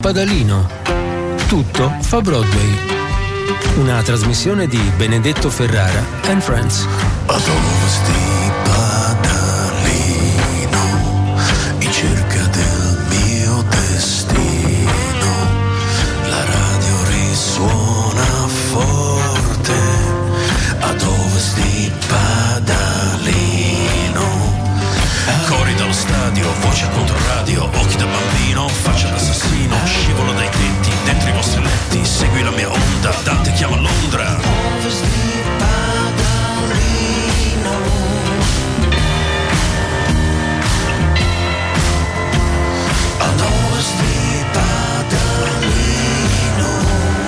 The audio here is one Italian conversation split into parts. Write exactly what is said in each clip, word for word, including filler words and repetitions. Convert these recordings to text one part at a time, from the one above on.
Padalino. Tutto fa Broadway. Una trasmissione di Benedetto Ferrara and Friends. A dove sti Padalino, in cerca del mio destino, la radio risuona forte. A dove sti Padalino, cori dallo stadio, voce contro radio, occhi da bambino, faccia d'assassino, scivolo dai tetti, dentro i vostri letti, segui la mia onda, Dante chiama Londra. Dove sti Padalino, a dove sti Padalino.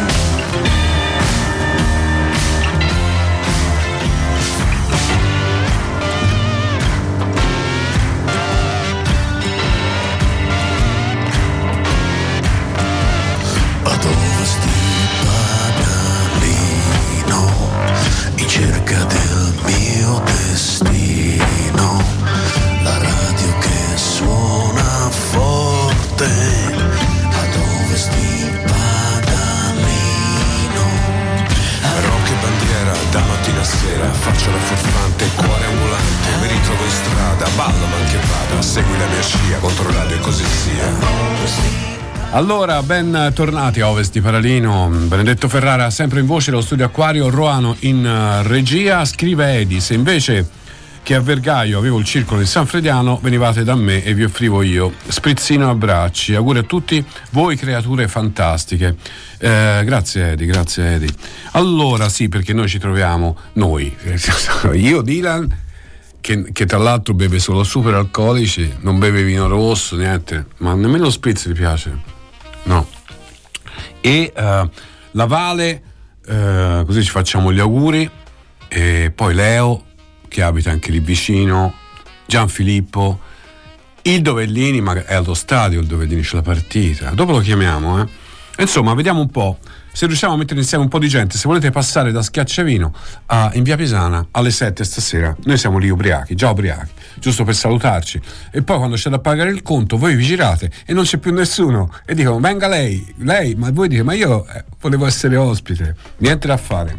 Dove sti Padalino, in cerca del mio destino, la radio che suona forte. A dove sti Padalino, rock e bandiera da mattina a sera, faccio la furfante, cuore ambulante, mi ritrovo in strada, ballo ma che vada, segui la mia scia, contro radio e così sia. Allora, ben tornati a Ovest di Paralino. Benedetto Ferrara sempre in voce dallo studio Acquario, Roano in uh, regia. Scrive Edi: se invece che a Vergaio avevo il circolo di San Frediano, venivate da me e vi offrivo io sprizzino e abbracci. Auguri a tutti voi creature fantastiche. Eh, grazie Edi, grazie Edi. Allora sì, perché noi ci troviamo, noi, io Dylan, che, che tra l'altro beve solo super alcolici, non beve vino rosso, niente, ma nemmeno lo spritz gli piace. No. E uh, la Vale, uh, così ci facciamo gli auguri, e poi Leo che abita anche lì vicino, Gianfilippo, il Dovellini, ma è allo stadio il Dovellini, c'è la partita, dopo lo chiamiamo, eh. Insomma, vediamo un po' se riusciamo a mettere insieme un po' di gente. Se volete passare da Schiacciavino a, in via Pisana alle sette stasera, noi siamo lì ubriachi, già ubriachi, giusto per salutarci, e poi quando c'è da pagare il conto voi vi girate e non c'è più nessuno e dicono venga lei, lei, ma voi dite ma io eh, volevo essere ospite, niente da fare.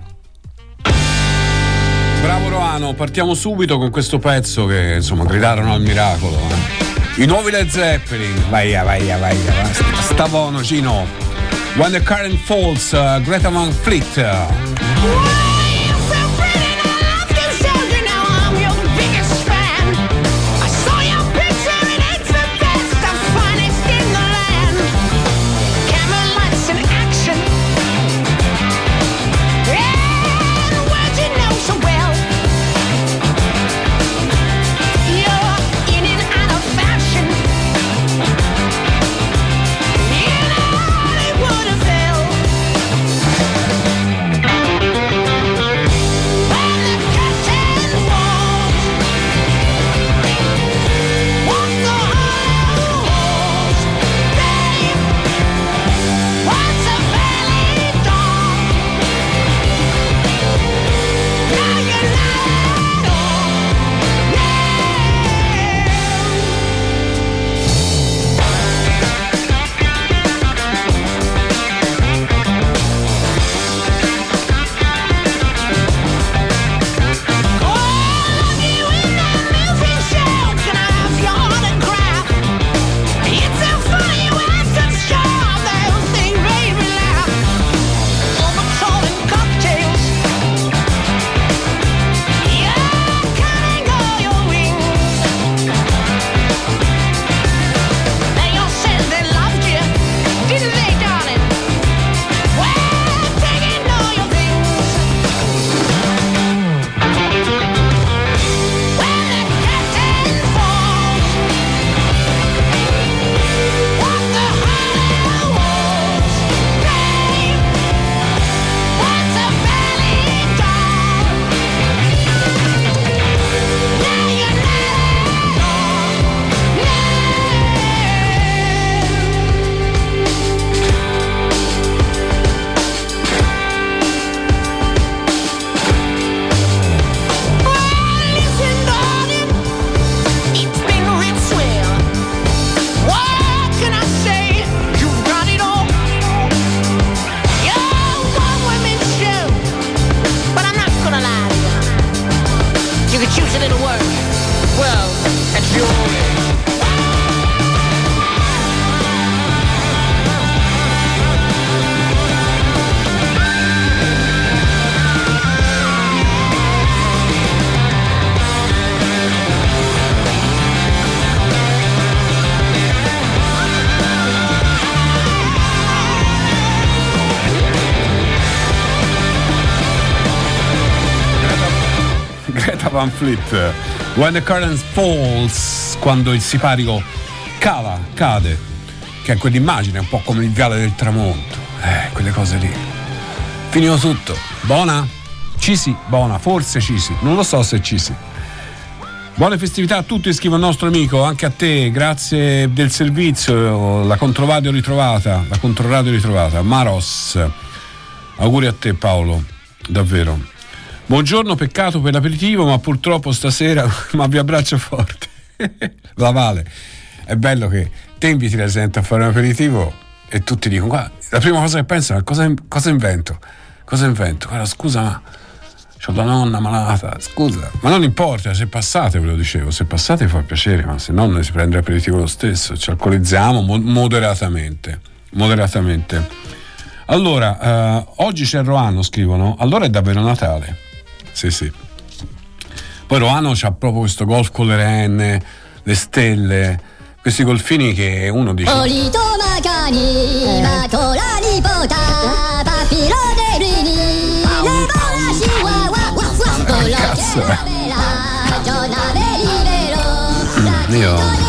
Bravo Roano, partiamo subito con questo pezzo che insomma gridarono al miracolo, eh. I nuovi Led Zeppelin, vai vai vai vai, sta buono Gino. When the Current Falls, uh, Greta Van Fleet. Yeah. Van Fleet. When the curtain falls, quando il sipario cala, cade, che è quell'immagine un po' come il viale del tramonto, eh, quelle cose lì. Finito tutto. Buona? Cisi? Buona, forse Cisi, non lo so se Cisi. Buone festività a tutti, scrive il nostro amico, anche a te, grazie del servizio, la controradio ritrovata, la controradio ritrovata. Maros, auguri a te Paolo, davvero. Buongiorno, peccato per l'aperitivo, ma purtroppo stasera ma vi abbraccio forte. La Vale, è bello che te inviti la gente a fare un aperitivo e tutti dicono, guarda, la prima cosa che pensano è cosa, cosa invento, cosa invento, guarda, scusa ma c'ho la nonna malata, scusa, ma non importa, se passate, ve lo dicevo, se passate fa piacere, ma se no noi si prende l'aperitivo lo stesso, ci alcolizziamo mo- moderatamente, moderatamente. Allora, eh, oggi c'è Roano, scrivono, allora è davvero Natale. Sì, sì. Poi Roano c'ha proprio questo golf con le renne, le stelle, questi golfini che uno dice cazzo è? Io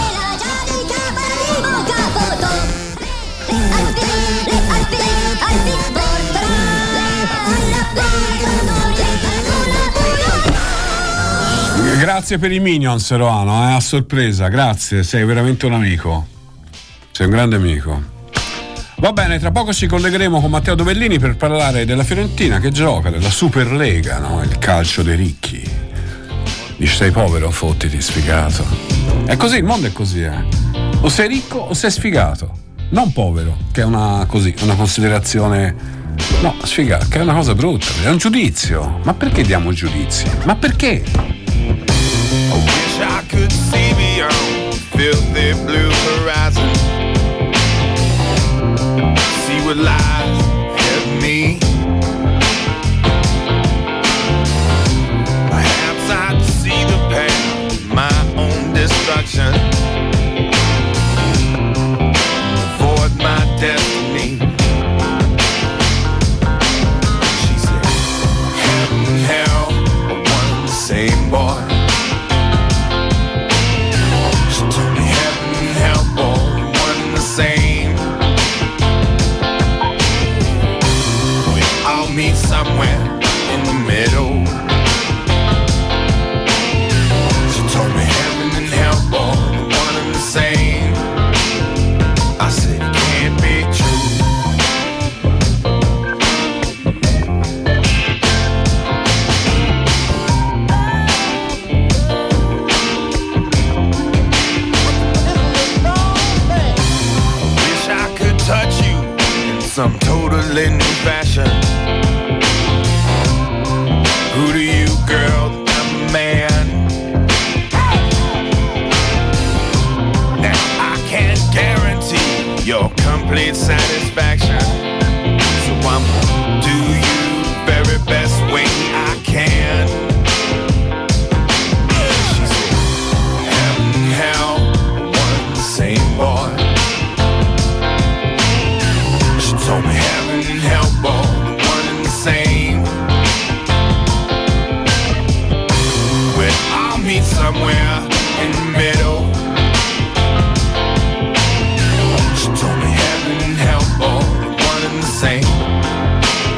grazie per i Minions, Roano, eh, a sorpresa, grazie, sei veramente un amico, sei un grande amico. Va bene, tra poco ci collegheremo con Matteo Dovellini per parlare della Fiorentina che gioca, della Superlega, no? Il calcio dei ricchi. Dici sei povero, fottiti, sfigato. È così, il mondo è così, eh. O sei ricco o sei sfigato, non povero, che è una così, una considerazione, no, sfigato, che è una cosa brutta, è un giudizio. Ma perché diamo giudizi? Ma perché? I wish I could see beyond filthy blue horizon, see what lies ahead of me. Perhaps I'd see the path of my own destruction, avoid my destiny. She said, heaven and hell are one and the same, boy. Meet somewhere in the middle. She told me heaven and hell are one and the same. I said it can't be true. I wish I could touch you in some totally new fashion. Who do you, girl? I'm a man. Now I can't guarantee your complete satisfaction, so I'ma do you the very best way I can. She said, heaven and hell are one and the same, boy. She told me heaven and hell, boy, one and the same. Meet somewhere in the middle. She told me heaven and hell are one and the same.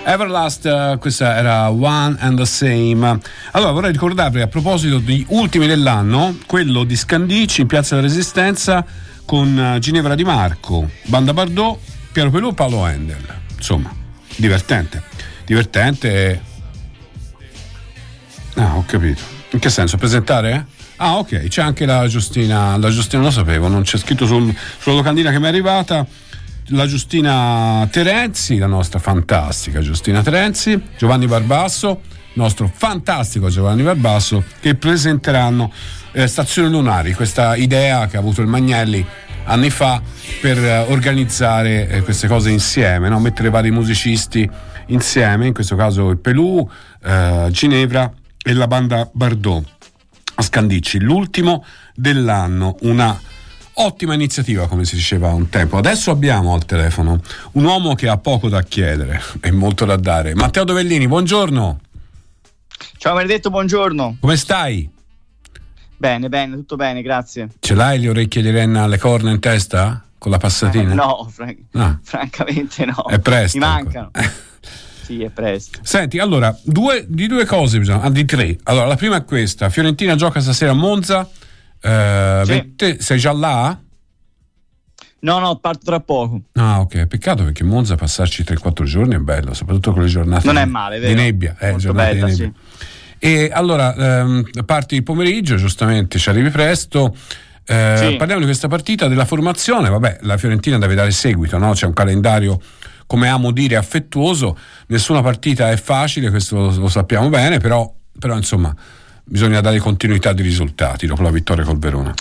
Everlast, uh, questa era One and the Same. Allora vorrei ricordarvi, a proposito di ultimi dell'anno, quello di Scandicci in Piazza della Resistenza con uh, Ginevra Di Marco, Banda Bardot, Piero Pelù, Paolo Handel. Insomma, divertente. Divertente. Ah, ho capito. In che senso? Presentare? Ah, ok, c'è anche la Giustina, la Giustina lo sapevo, non c'è scritto sul, sulla locandina che mi è arrivata. La Giustina Terenzi, la nostra fantastica Giustina Terenzi, Giovanni Barbasso, nostro fantastico Giovanni Barbasso, che presenteranno eh, Stazioni Lunari, questa idea che ha avuto il Magnelli anni fa per eh, organizzare eh, queste cose insieme, no? Mettere vari musicisti insieme, in questo caso il Pelù, eh, Ginevra e la Banda Bardot a Scandicci, l'ultimo dell'anno, una ottima iniziativa, come si diceva un tempo. Adesso abbiamo al telefono un uomo che ha poco da chiedere e molto da dare. Matteo Dovellini, buongiorno. Ciao Benedetto, buongiorno. Come stai? Bene, bene, tutto bene, grazie. Ce l'hai le orecchie di renna alle corna in testa? Con la passatina? Eh, no, fran- ah. francamente no. È presto. Mi mancano. Sì, è presto. Senti, allora, due, di due cose bisogna, ah, di tre. Allora, la prima è questa. Fiorentina gioca stasera a Monza. Uh, sì. Te sei già là? No, no, parto tra poco. Ah, ok, peccato perché Monza passarci tre quattro giorni è bello, soprattutto con le giornate non è male, vero? Di nebbia, eh, molto bella, di nebbia. Sì. E allora ehm, parti il pomeriggio, giustamente ci arrivi presto. Eh, sì. Parliamo di questa partita, della formazione. Vabbè, la Fiorentina deve dare seguito, no? C'è un calendario, come amo dire, affettuoso. Nessuna partita è facile, questo lo, lo sappiamo bene, però, però insomma bisogna dare continuità di risultati dopo la vittoria col Verona.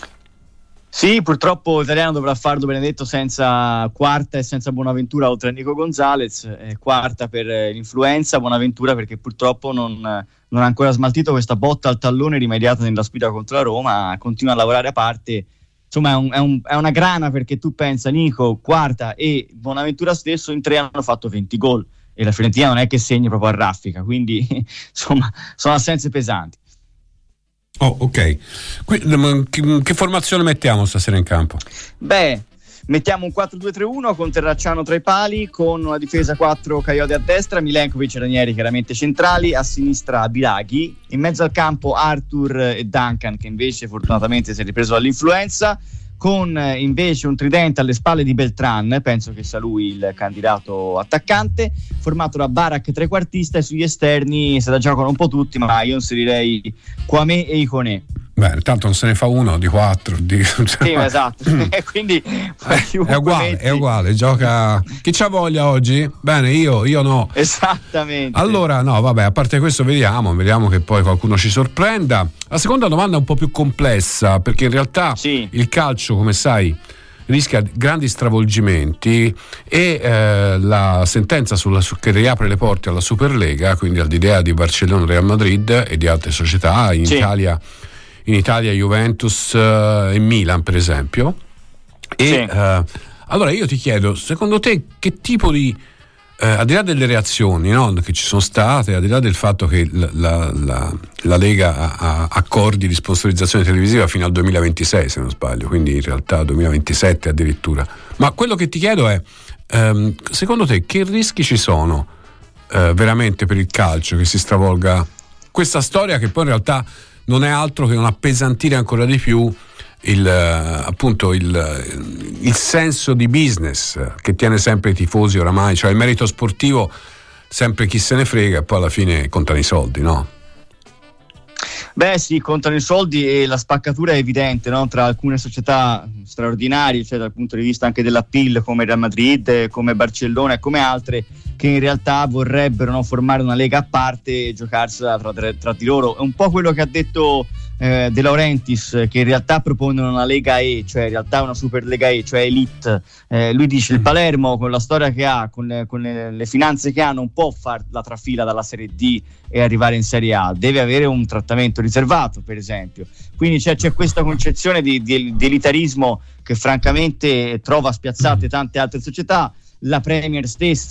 Sì, purtroppo l'italiano dovrà farlo, Benedetto, senza Quarta e senza Bonaventura oltre a Nico Gonzalez. Eh, Quarta per eh, l'influenza, Bonaventura perché purtroppo non, non ha ancora smaltito questa botta al tallone rimediata nella sfida contro la Roma, continua a lavorare a parte. Insomma è, un, è, un, è una grana, perché tu pensa, Nico, Quarta e Bonaventura stesso in tre hanno fatto venti gol e la Fiorentina non è che segni proprio a raffica, quindi insomma sono assenze pesanti. Oh, ok. Che, che formazione mettiamo stasera in campo? Beh, mettiamo un quattro due tre uno con Terracciano tra i pali, con una difesa quattro Coyote a destra, Milenkovic e Ranieri chiaramente centrali, a sinistra Biraghi, in mezzo al campo Arthur e Duncan, che invece fortunatamente si è ripreso dall'influenza, con invece un tridente alle spalle di Beltran, penso che sia lui il candidato attaccante, formato da Barak trequartista, e sugli esterni se la giocano un po' tutti, ma io inserirei Kwame e Ikoné. Beh, tanto non se ne fa uno di quattro. Di... Sì, esatto. Quindi eh, è uguale, metti... è uguale. Gioca. Chi c'ha voglia oggi? Bene, io, io no. Esattamente. Allora, no, vabbè, a parte questo, vediamo, vediamo che poi qualcuno ci sorprenda. La seconda domanda è un po' più complessa, perché in realtà sì. il calcio, come sai, rischia grandi stravolgimenti e eh, la sentenza sulla, su, che riapre le porte alla Superlega, quindi all'idea di Barcellona, Real Madrid e di altre società in sì. Italia. In Italia Juventus uh, e Milan, per esempio. E sì. uh, allora io ti chiedo, secondo te che tipo di uh, al di là delle reazioni, no, che ci sono state, al di là del fatto che la, la, la, la Lega ha, ha accordi di sponsorizzazione televisiva fino al duemilaventisei, se non sbaglio, quindi in realtà duemilaventisette addirittura, ma quello che ti chiedo è um, secondo te che rischi ci sono uh, veramente per il calcio che si stravolga questa storia, che poi in realtà non è altro che un appesantire ancora di più il, appunto il, il senso di business che tiene sempre i tifosi oramai, cioè il merito sportivo sempre chi se ne frega, e poi alla fine contano i soldi, no? Beh sì, contano i soldi e la spaccatura è evidente, no? Tra alcune società straordinarie, cioè dal punto di vista anche dell'appeal, come Real Madrid, come Barcellona e come altre, che in realtà vorrebbero, no, formare una lega a parte e giocarsela tra, tra, tra di loro. È un po' quello che ha detto eh, De Laurentiis, che in realtà propongono una Lega E, cioè in realtà una Super Lega E, cioè Elite. Eh, lui dice il Palermo, con la storia che ha, con, le, con le, le finanze che ha, non può fare la trafila dalla Serie D e arrivare in Serie A, deve avere un trattamento riservato, per esempio. Quindi c'è, c'è questa concezione di, di, di elitarismo che francamente trova spiazzate tante altre società. La Premier stessa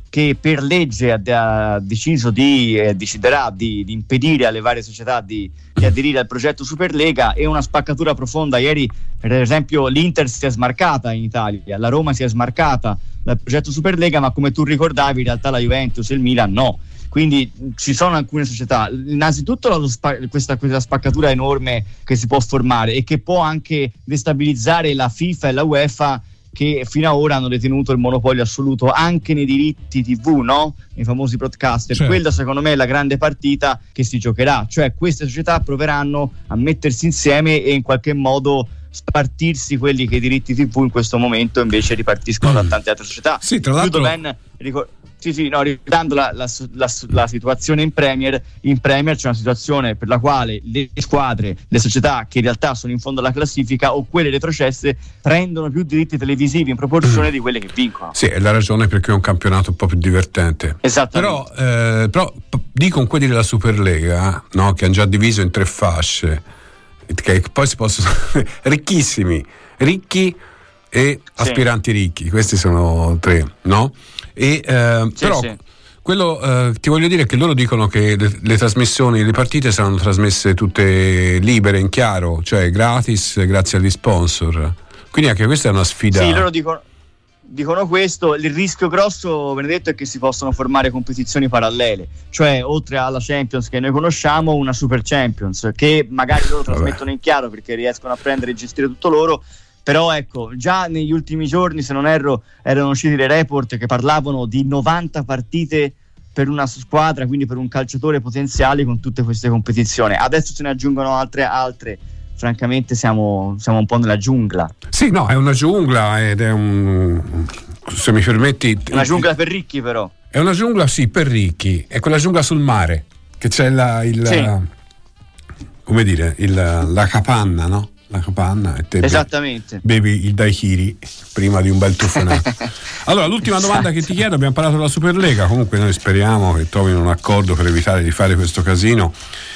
che per legge ha, ha deciso di eh, deciderà di, di impedire alle varie società di, di aderire al progetto Superlega, e una spaccatura profonda. Ieri per esempio l'Inter si è smarcata in Italia, la Roma si è smarcata dal progetto Superlega, ma come tu ricordavi in realtà la Juventus e il Milan no. Quindi ci sono alcune società, innanzitutto lo spa- questa, questa spaccatura enorme che si può formare e che può anche destabilizzare la FIFA e la UEFA, che fino ad ora hanno detenuto il monopolio assoluto anche nei diritti tivù, no? Nei famosi broadcaster. Certo. Quella secondo me è la grande partita che si giocherà, cioè queste società proveranno a mettersi insieme e in qualche modo spartirsi quelli che i diritti tivù in questo momento invece ripartiscono mm. da tante altre società. Sì, tra l'altro ben, ricor- sì, sì, no, ricordando la, la, la, la situazione in Premier, in Premier c'è una situazione per la quale le squadre, le società che in realtà sono in fondo alla classifica o quelle retrocesse prendono più diritti televisivi in proporzione mm. di quelle che vincono. Sì, è la ragione perché è un campionato un po' più divertente. Esattamente. Però, eh, però dicono quelli della Superlega, no, che hanno già diviso in tre fasce, che poi si possono ricchissimi, ricchi e aspiranti sì. ricchi, questi sono tre, no? E eh, sì, però sì. quello eh, ti voglio dire che loro dicono che le, le trasmissioni, le partite saranno trasmesse tutte libere, in chiaro, cioè gratis, grazie agli sponsor. Quindi anche questa è una sfida. Sì, loro dicono dicono questo. Il rischio grosso, Benedetto, è che si possono formare competizioni parallele, cioè oltre alla Champions che noi conosciamo, una Super Champions che magari loro trasmettono in chiaro perché riescono a prendere e gestire tutto loro. Però ecco, già negli ultimi giorni, se non erro, erano usciti dei report che parlavano di novanta partite per una squadra, quindi per un calciatore potenziale, con tutte queste competizioni. Adesso se ne aggiungono altre altre. Francamente siamo, siamo un po' nella giungla. Sì, no, è una giungla ed è un, se mi permetti, una giungla per ricchi, però. È una giungla, sì, per ricchi. È quella giungla sul mare, che c'è la, il, sì. come dire, il, la capanna, no? La capanna e te esattamente bevi il daiquiri prima di un bel tuffonato. Allora, l'ultima domanda che ti chiedo, abbiamo parlato della Superlega, comunque noi speriamo che trovino un accordo per evitare di fare questo casino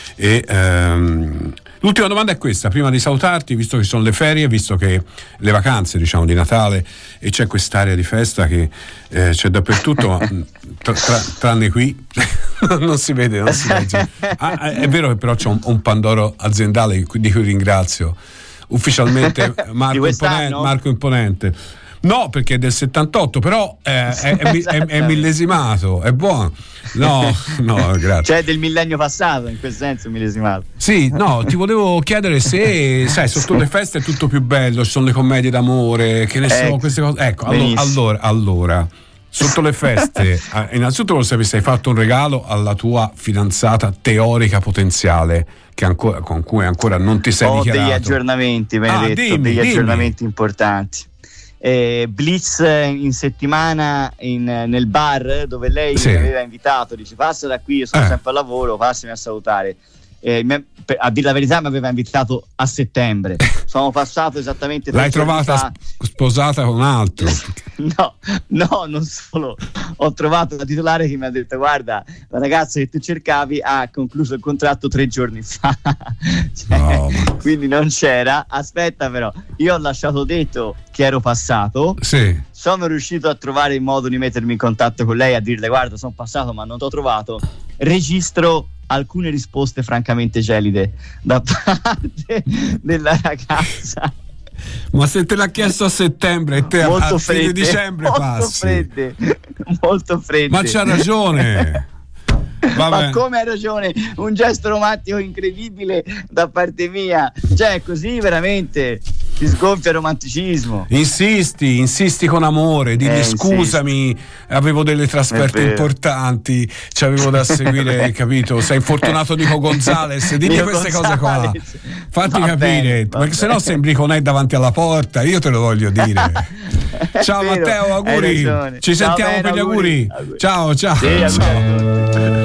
e ehm, l'ultima domanda è questa, prima di salutarti, visto che sono le ferie, visto che le vacanze, diciamo, di Natale, e c'è quest'area di festa che eh, c'è dappertutto, ma tra, tra, tranne qui non si vede, non si legge. Ah, è vero che però c'è un, un Pandoro aziendale di cui ringrazio ufficialmente Marco Imponente, Marco Imponente. No, perché è del settantotto, però è, è, è, è, è millesimato, è buono. No, no, grazie. Cioè del millennio passato, in quel senso millesimato. Sì, no, ti volevo chiedere se, sai, sotto le feste è tutto più bello, ci sono le commedie d'amore, che ne so, ecco, queste cose. Ecco, allora, allora, allora, sotto le feste, innanzitutto lo sapessi, hai fatto un regalo alla tua fidanzata teorica potenziale, che ancora, con cui ancora non ti sei Ho dichiarato. Ho degli aggiornamenti, Benedetto, ah, dimmi, degli dimmi. aggiornamenti importanti. Eh, Blitz in settimana in, nel bar dove lei sì. mi aveva invitato, dice passa da qui, io sono eh. sempre al lavoro, passami a salutare. Eh, me, per, a dire la verità mi aveva invitato a settembre, sono passato esattamente l'hai trovata fa. sposata con un altro? no, no, non solo, ho trovato la titolare che mi ha detto guarda, la ragazza che tu cercavi ha concluso il contratto tre giorni fa. Cioè, no, ma... quindi non c'era. Aspetta, però io ho lasciato detto che ero passato, sì. sono riuscito a trovare il modo di mettermi in contatto con lei, a dirle guarda sono passato ma non t'ho trovato. Registro alcune risposte francamente gelide da parte della ragazza. Ma se te l'ha chiesto a settembre e te molto a fredde, fine dicembre molto passi fredde, molto fredde. Ma c'ha ragione. Vabbè. Ma come hai ragione, un gesto romantico incredibile da parte mia, cioè così veramente ti sgonfia il romanticismo. Insisti, insisti con amore, digli eh, scusami, insisti. Avevo delle trasferte importanti, ci avevo da seguire, capito? Sei infortunato Nico Gonzalez, digli Nico queste Gonzalez. cose qua, fatti va capire, bene, perché se no sembri con lei davanti alla porta, io te lo voglio dire. Ciao vero, Matteo, auguri, ci ciao sentiamo bene, per gli auguri. auguri. Ciao, ciao. Sì, ciao.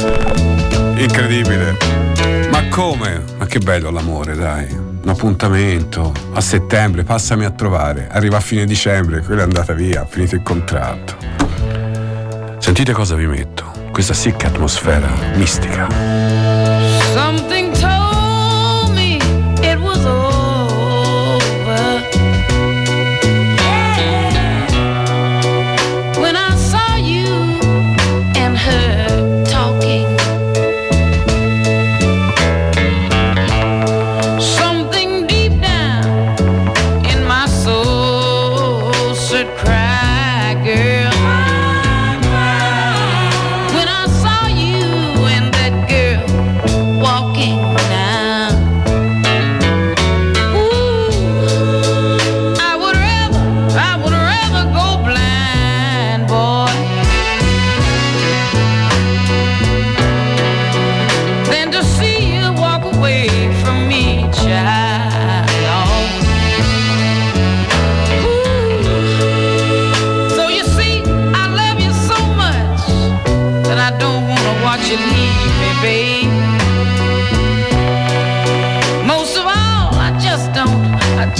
Incredibile, ma come? Ma che bello l'amore, dai, un appuntamento a settembre, passami a trovare, arriva a fine dicembre, quella è andata via, ha finito il contratto. Sentite cosa vi metto, questa sick atmosfera mistica. Something told me it was over. Yeah. When I saw you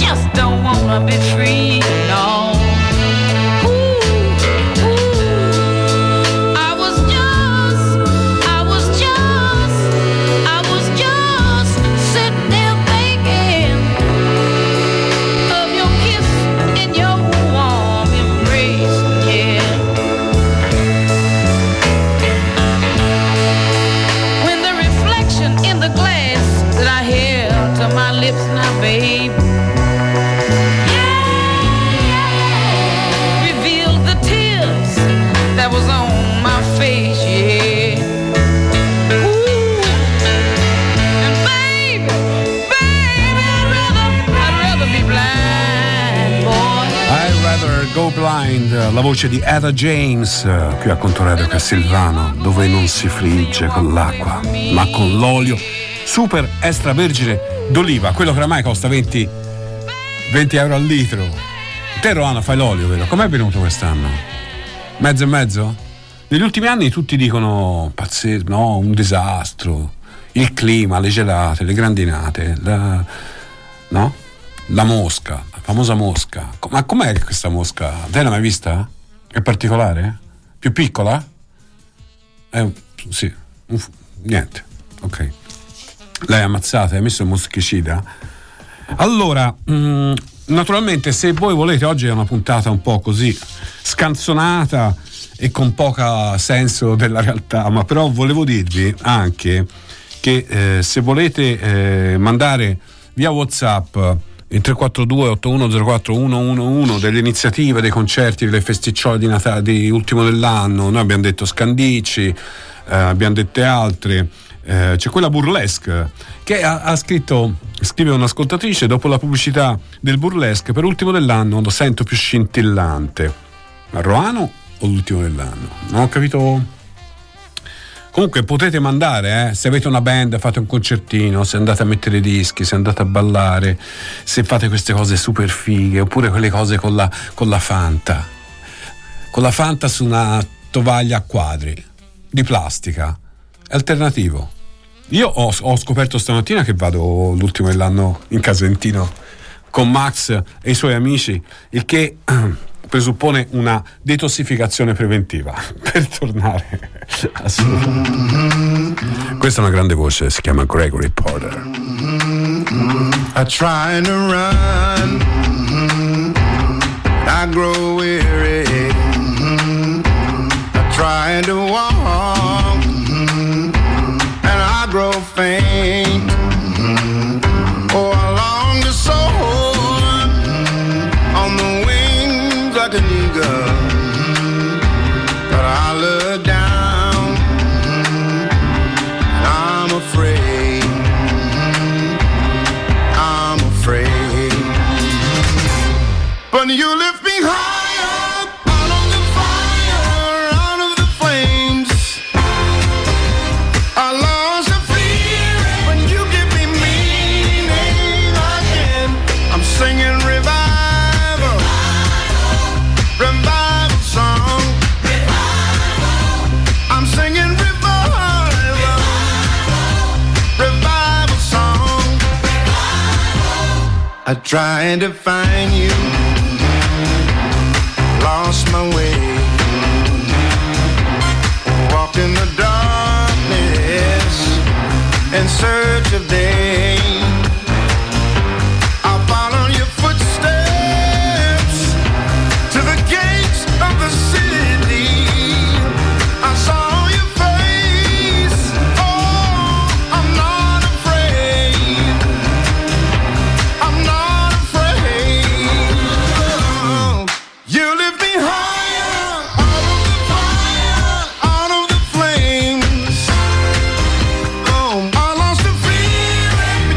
just don't wanna be free, no. Babe, yeah, revealed the tears that was on my face, yeah. Ooh, and baby, baby, I'd rather, I'd rather be blind, boy. I'd rather go blind, la voce di Etta James, qui a Contoradio Castelvano, dove non si frigge con l'acqua, ma con l'olio super extravergine d'oliva, quello che oramai costa venti euro al litro. Te, Roana, fai l'olio, vero? Com'è venuto quest'anno? Mezzo e mezzo? Negli ultimi anni tutti dicono pazzesco, no, un disastro, il clima, le gelate, le grandinate, la, no? La mosca, la famosa mosca. Ma com'è questa mosca? Te l'hai mai vista? È particolare? Più piccola? È un, sì, un, niente, ok. L'hai ammazzata, hai messo il moschicida? Allora, mh, naturalmente, se voi volete, oggi è una puntata un po' così scanzonata e con poco senso della realtà, ma però volevo dirvi anche che eh, se volete eh, mandare via WhatsApp il tre quattro due otto uno zero quattro uno uno uno delle iniziative, dei concerti, delle festicciole di Natale di ultimo dell'anno, noi abbiamo detto Scandicci, eh, abbiamo dette altre. Eh, c'è quella Burlesque che ha, ha scritto, scrive un'ascoltatrice: dopo la pubblicità del Burlesque per ultimo dell'anno lo sento più scintillante. Ma Roano o l'ultimo dell'anno? Non ho capito. Comunque potete mandare, eh, se avete una band, fate un concertino, se andate a mettere dischi, se andate a ballare, se fate queste cose super fighe, oppure quelle cose con la, con la Fanta con la Fanta su una tovaglia a quadri di plastica, è alternativo. Io ho, ho scoperto stamattina che vado l'ultimo dell'anno in Casentino con Max e i suoi amici, il che presuppone una detossificazione preventiva per tornare assolutamente. Questa è una grande voce, si chiama Gregory Porter. I try to run, I grow weary, I try to walk, grow faint. Oh, I long to soar on the wings like an eagle, but I look down and I'm afraid, I'm afraid. But you lift me higher out of the fire, out of the flames. I love singing revival, revival song. I'm singing revival, revival song. I tried to find you, lost my way, walked in the darkness in search of day. Fire, out of the fire, out of the flames. Oh, I lost the feeling.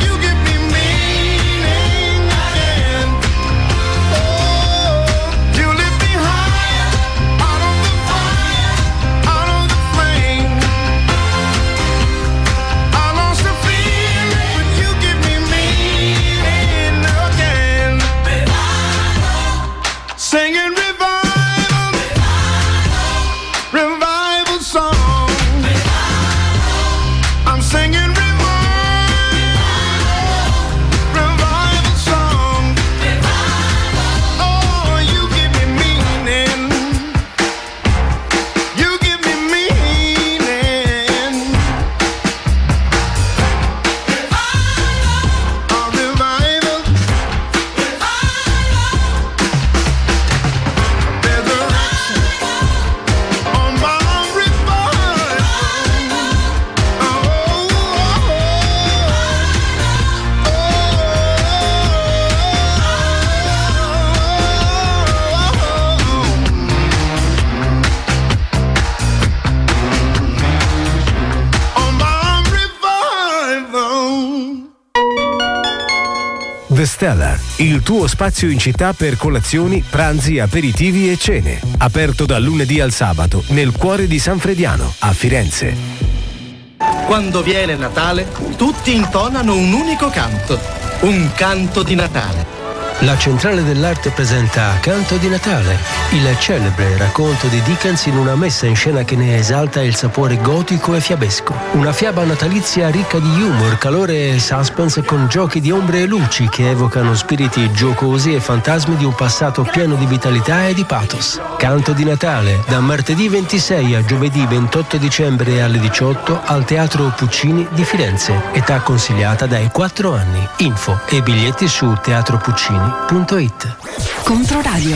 Stellar, il tuo spazio in città per colazioni, pranzi, aperitivi e cene. Aperto dal lunedì al sabato nel cuore di San Frediano, a Firenze. Quando viene Natale, tutti intonano un unico canto, un canto di Natale. La Centrale dell'Arte presenta Canto di Natale, il celebre racconto di Dickens in una messa in scena che ne esalta il sapore gotico e fiabesco. Una fiaba natalizia ricca di humor, calore e suspense con giochi di ombre e luci che evocano spiriti giocosi e fantasmi di un passato pieno di vitalità e di pathos. Canto di Natale, da martedì ventisei a giovedì ventotto dicembre alle diciotto al Teatro Puccini di Firenze. Età consigliata dai quattro anni. Info e biglietti su teatropuccini punto it. Controradio.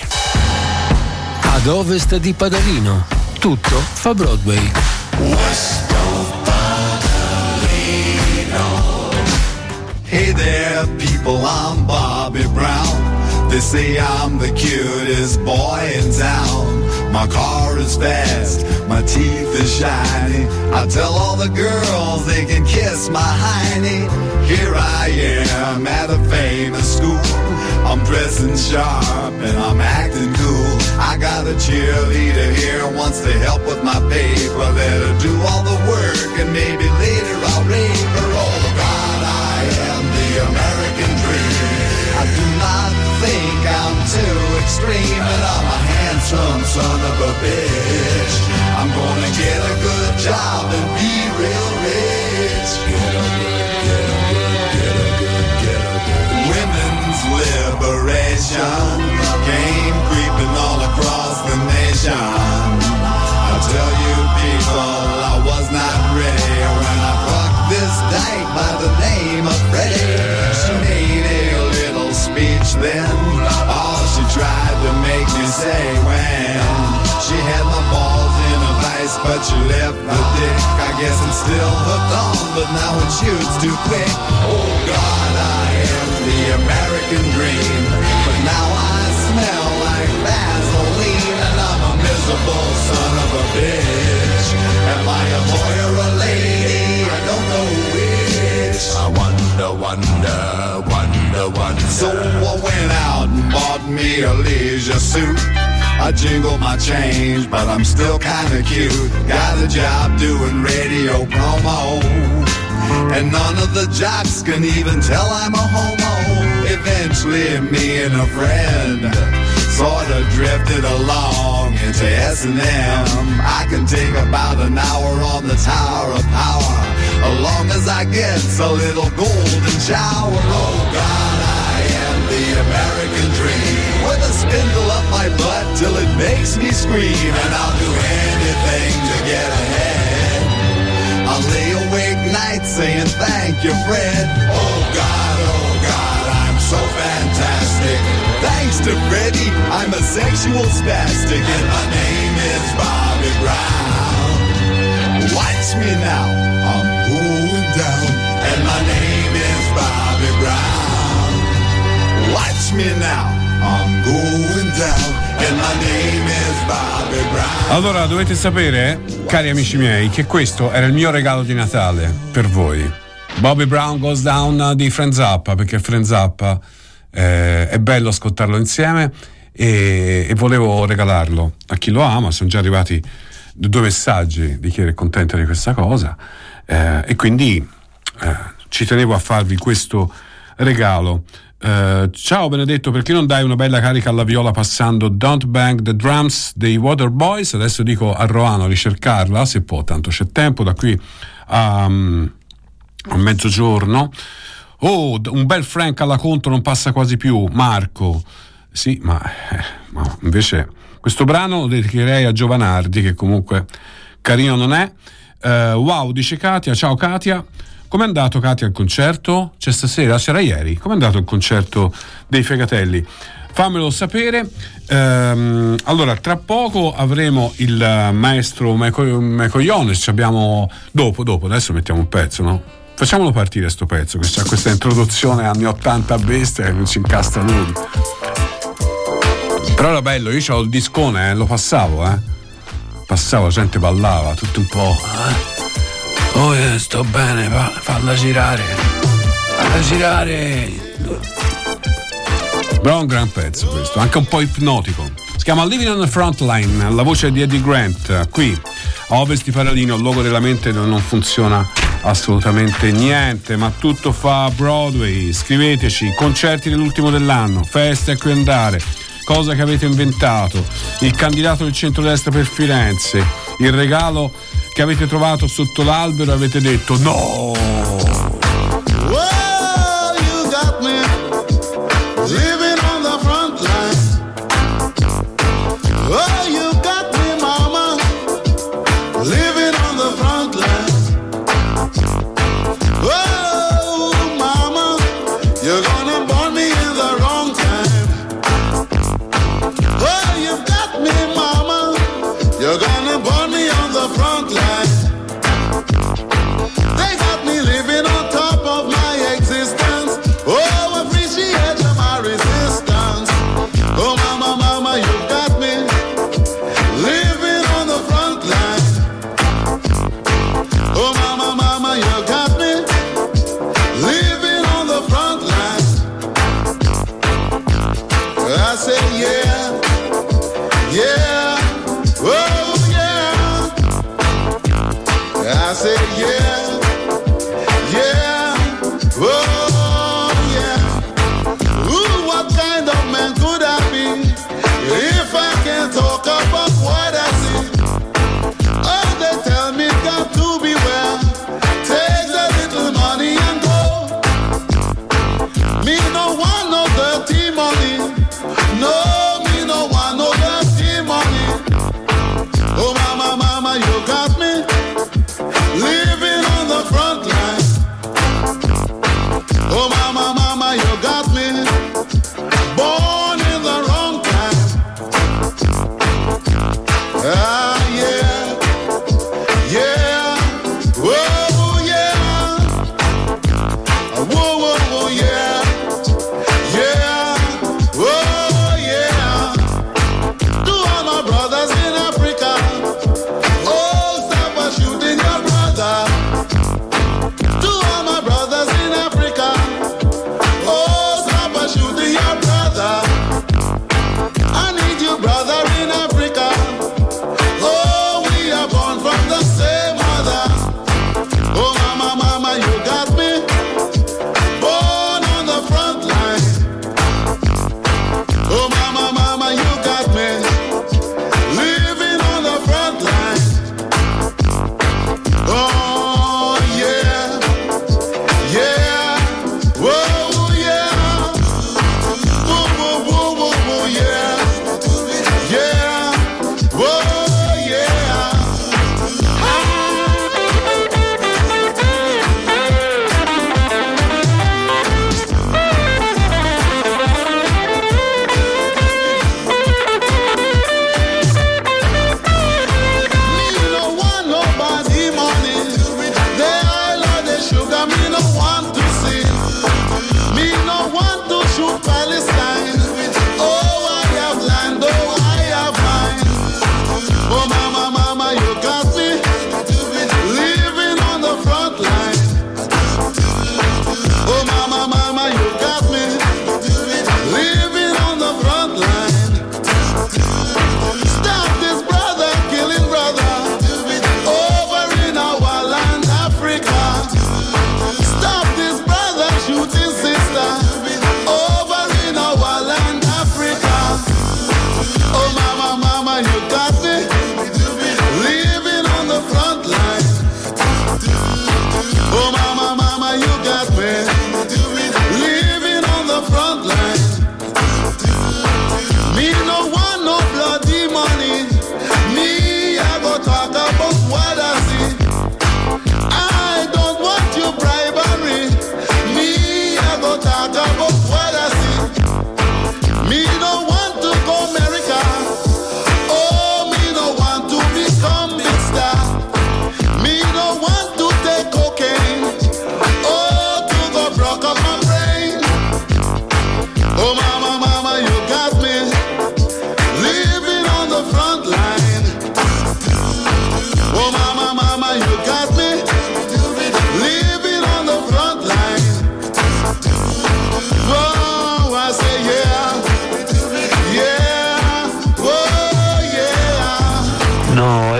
Ad ovest di Padalino, tutto fa Broadway. Hey there, people, I'm Bobby Brown. They say I'm the cutest boy in town. My car is fast, my teeth are shiny. I tell all the girls they can kiss my hiney. Here I am at a famous school. I'm dressing sharp and I'm acting cool. I got a cheerleader here, wants to help with my paper. Let her do all the work and maybe later I'll rape her. Oh God, I am the American dream. I do not think I'm too extreme, and I'm a handsome son of a bitch. I'm gonna get a good job and be real rich. Get a good, get a good, get a good, get a good. Women's liberation came creeping all across the nation. I tell you people, I was not ready when I fucked this dyke by the name of Freddie. She made a little speech then, all she tried to make me say when she had my balls in a vice, but she left the dick. I guess it's still hooked on, but now it shoots too quick. Oh God, I am the American dream, but now I smell like Vaseline, and I'm a miserable son of a bitch. Am I a boy or a lady? I don't know which. I wonder, wonder, wonder, wonder. So I went out and bought me a leisure suit. I jingle my change, but I'm still kinda cute. Got a job doing radio promo, and none of the jocks can even tell I'm a homo. Eventually me and a friend sorta drifted along into S and M. I can take about an hour on the Tower of Power, as long as I get a little golden shower. Oh God, I am the American dream, with a spindle up my butt till it makes me scream, and I'll do anything to get ahead. I'll lay awake nights saying thank you, Fred. Oh God, oh God, I'm so fantastic. Thanks to Freddie, I'm a sexual spastic, and my name is Bobby Brown. Watch me now, I'm going down, and my name is Bobby Brown. Watch me now, I'm going down, and my name is Bobby Brown. Allora, dovete sapere, cari amici miei, che questo era il mio regalo di Natale per voi. Bobby Brown Goes Down di Frank Zappa, perché Frank Zappa eh, è bello ascoltarlo insieme, e, e volevo regalarlo a chi lo ama. Sono già arrivati due messaggi di chi era contento di questa cosa, eh, e quindi eh, ci tenevo a farvi questo regalo. Uh, ciao Benedetto, perché non dai una bella carica alla viola passando Don't Bang the Drums dei Waterboys? Adesso dico a Roano ricercarla, se può, tanto c'è tempo, da qui a, um, a mezzogiorno. Oh, un bel Frank alla Conto non passa quasi più, Marco. Sì, ma, eh, ma invece questo brano lo dedicherei a Giovanardi, che comunque carino non è. Uh, wow, dice Katia. Ciao Katia. Com'è andato, Katia, il concerto? C'è stasera? C'era ieri? Com'è andato il concerto dei Fegatelli? Fammelo sapere. Ehm, allora, tra poco avremo il maestro Mecogliones. Abbiamo dopo, dopo, adesso mettiamo un pezzo, no? Facciamolo partire sto pezzo, che c'ha questa introduzione anni ottanta bestia che non ci incastra nulla. Però era bello, io c'avevo il discone, eh, lo passavo, eh. Passavo, la gente ballava, tutto un po', eh. Oh, eh, sto bene, fa, falla girare, falla girare. però è un gran pezzo questo, anche un po' ipnotico. Si chiama Living on the Front Line, la voce di Eddie Grant. Qui a Ovest di Paralino il logo della mente non funziona assolutamente niente, ma tutto fa Broadway. Scriveteci concerti dell'ultimo dell'anno, feste a cui andare, cosa che avete inventato, il candidato del centrodestra per Firenze, il regalo che avete trovato sotto l'albero e avete detto no. Well, you got me living on the front line. Oh, you got me, mama, living on the front line. Oh, mama, you're gonna burn me in the wrong time. Oh, you got me, mama, you're gonna burn me on the front line. They got me living on top of my existence. Oh, appreciate my resistance. Oh, mama, mama, you got me living on the front line. Oh, mama, mama, you got me living on the front line. I say yeah, yeah, oh yeah. I say yeah, yeah, oh yeah. Ooh, what kind of man could I be if I can't talk about what I see? Oh, they tell me got to beware, take the little money and go. Me no want no dirty money, no, me no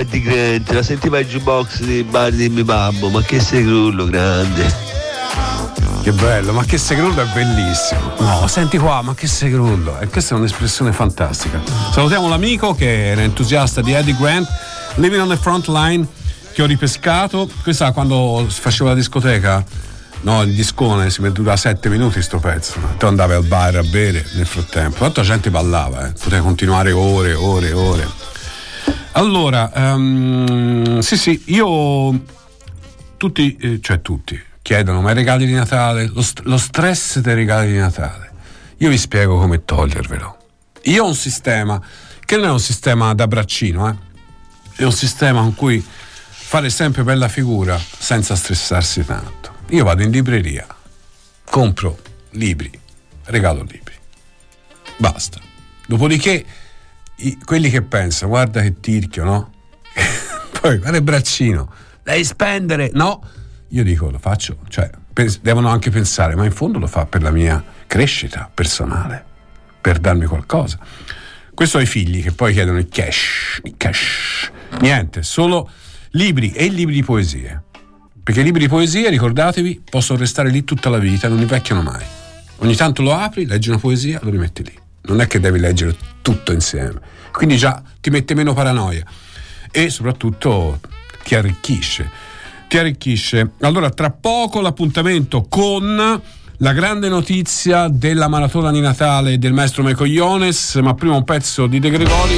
Eddie Grant, la sentiva il jukebox di bar di mio babbo, ma che sei grullo grande. Che bello, ma che segrullo è bellissimo. No, senti qua, ma che segrullo. E questa è un'espressione fantastica. Salutiamo l'amico che era entusiasta di Eddie Grant, Living on the Front Line, che ho ripescato. Questa quando si faceva la discoteca, no, il discone si dura sette minuti sto pezzo. Tu andavi al bar a bere nel frattempo. Tanta gente ballava, eh. Poteva continuare ore, ore, ore. Allora, um, sì, sì, io tutti, eh, cioè tutti. Chiedono, ma i regali di Natale, lo, st- lo stress dei regali di Natale, io vi spiego come togliervelo. Io ho un sistema che non è un sistema da braccino, eh? È un sistema con cui fare sempre bella figura senza stressarsi tanto. Io vado in libreria, compro libri, regalo libri, basta. Dopodiché i, quelli che pensano, guarda che tirchio, no? Poi guarda il braccino, devi spendere, no? Io dico, lo faccio, cioè pens- devono anche pensare, ma in fondo lo fa per la mia crescita personale, per darmi qualcosa. Questo ai figli che poi chiedono il cash, il cash. Niente, solo libri e libri di poesie. Perché i libri di poesie, ricordatevi, possono restare lì tutta la vita, non invecchiano mai. Ogni tanto lo apri, leggi una poesia, lo rimetti lì. Non è che devi leggere tutto insieme. Quindi già ti mette meno paranoia e soprattutto ti arricchisce. Ti arricchisce. Allora, tra poco l'appuntamento con la grande notizia della maratona di Natale del maestro Mecogliones, ma prima un pezzo di De Gregori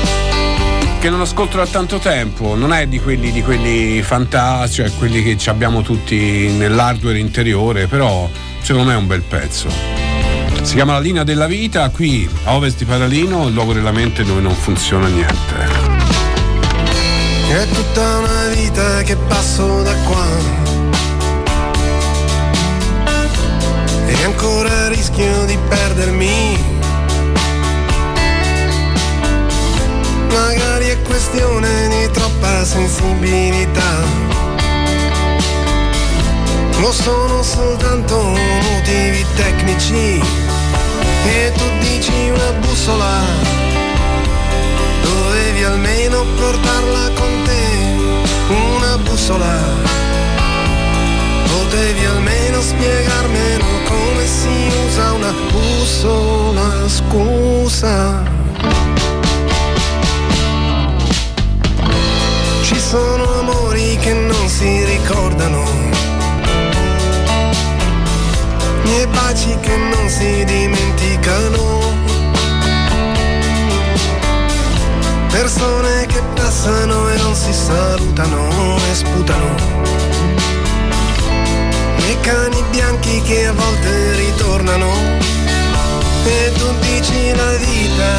che non ascolto da tanto tempo, non è di quelli di quelli fantastici, cioè quelli che ci abbiamo tutti nell'hardware interiore, però secondo me è un bel pezzo. Si chiama La linea della vita, qui a ovest di Paralino, il luogo della mente dove non funziona niente. È tutta una vita che passo da qua e ancora rischio di perdermi. Magari è questione di troppa sensibilità, lo sono soltanto motivi tecnici. E tu dici una bussola, dovevi almeno portarla con te, una bussola. Potevi almeno spiegarmelo come si usa una bussola, scusa. Ci sono amori che non si ricordano e baci che non si dimenticano. Persone che passano e non si salutano e sputano. E cani bianchi che a volte ritornano. E tu dici la vita,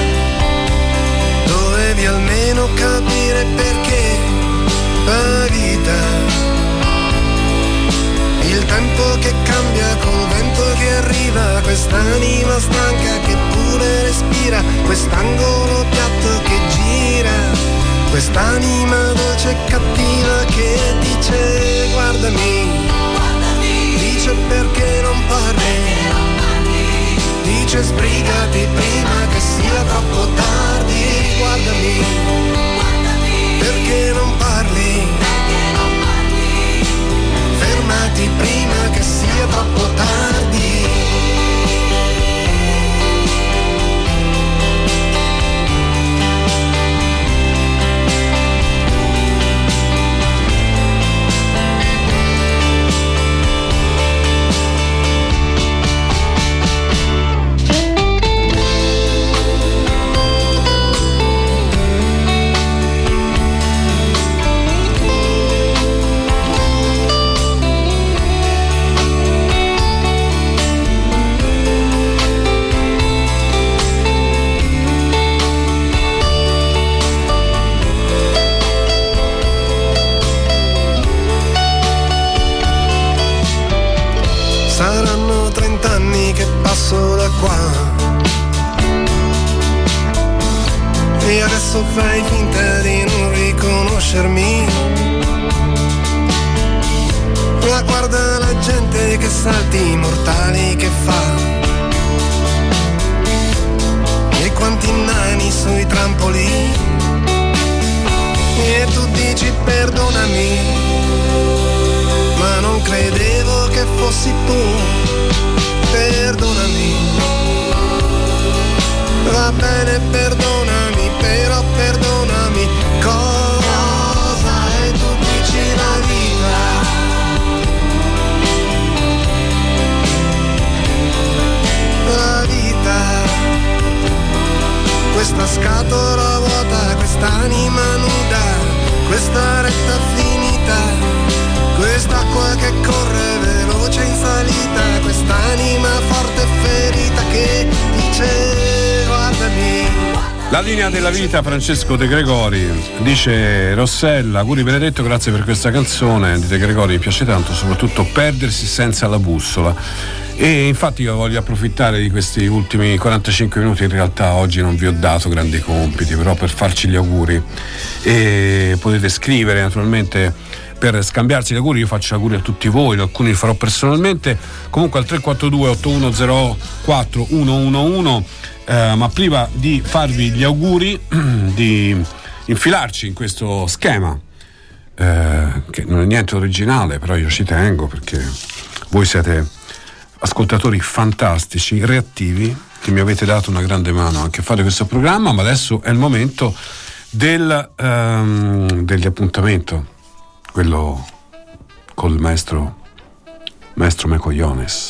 dovevi almeno capire perché la vita. Il tempo che cambia col vento che arriva, quest'anima stanca che pure respira, quest'angolo piatto che gira, quest'anima dolce e cattiva che dice guardami, guardami. Dice perché non parli, dice sbrigati prima che sia troppo tardi, guardami, guardami. Perché non parli, fermati prima che sia troppo tardi. Saranno trent'anni che passo da qua e adesso fai finta di non riconoscermi. Ma guarda la gente che salti mortali che fa, e quanti nani sui trampolini, fossi tu. Perdonami, va bene, perdonami, però perdonami. Cosa è, tu dici la vita? La vita, questa scatola vuota, quest'anima nuda, questa retta finita, quest'acqua che corre veloce in salita, quest'anima forte e ferita che dice guardami. La linea della vita, Francesco De Gregori. Dice Rossella, auguri Benedetto, grazie per questa canzone di De Gregori, mi piace tanto, soprattutto Perdersi senza la bussola. E infatti io voglio approfittare di questi ultimi quarantacinque minuti, in realtà oggi non vi ho dato grandi compiti, però per farci gli auguri, e potete scrivere naturalmente per scambiarci gli auguri. Io faccio auguri a tutti voi, alcuni li farò personalmente, comunque al tre quattro due otto uno zero quattro uno uno uno. Eh, ma prima di farvi gli auguri, di infilarci in questo schema eh, che non è niente originale, però io ci tengo perché voi siete ascoltatori fantastici, reattivi, che mi avete dato una grande mano anche a fare questo programma. Ma adesso è il momento del ehm, degli appuntamento, quello col maestro maestro Mecogliones.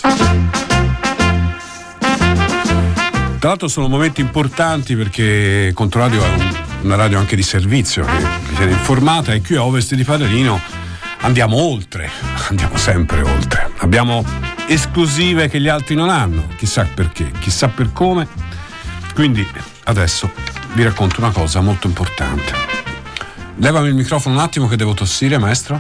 Tra l'altro sono momenti importanti perché Controradio è un, una radio anche di servizio che vi tiene informata, e qui a Ovest di Paralino andiamo oltre, andiamo sempre oltre. Abbiamo esclusive che gli altri non hanno, chissà perché, chissà per come. Quindi adesso vi racconto una cosa molto importante. Levami il microfono un attimo che devo tossire, maestro.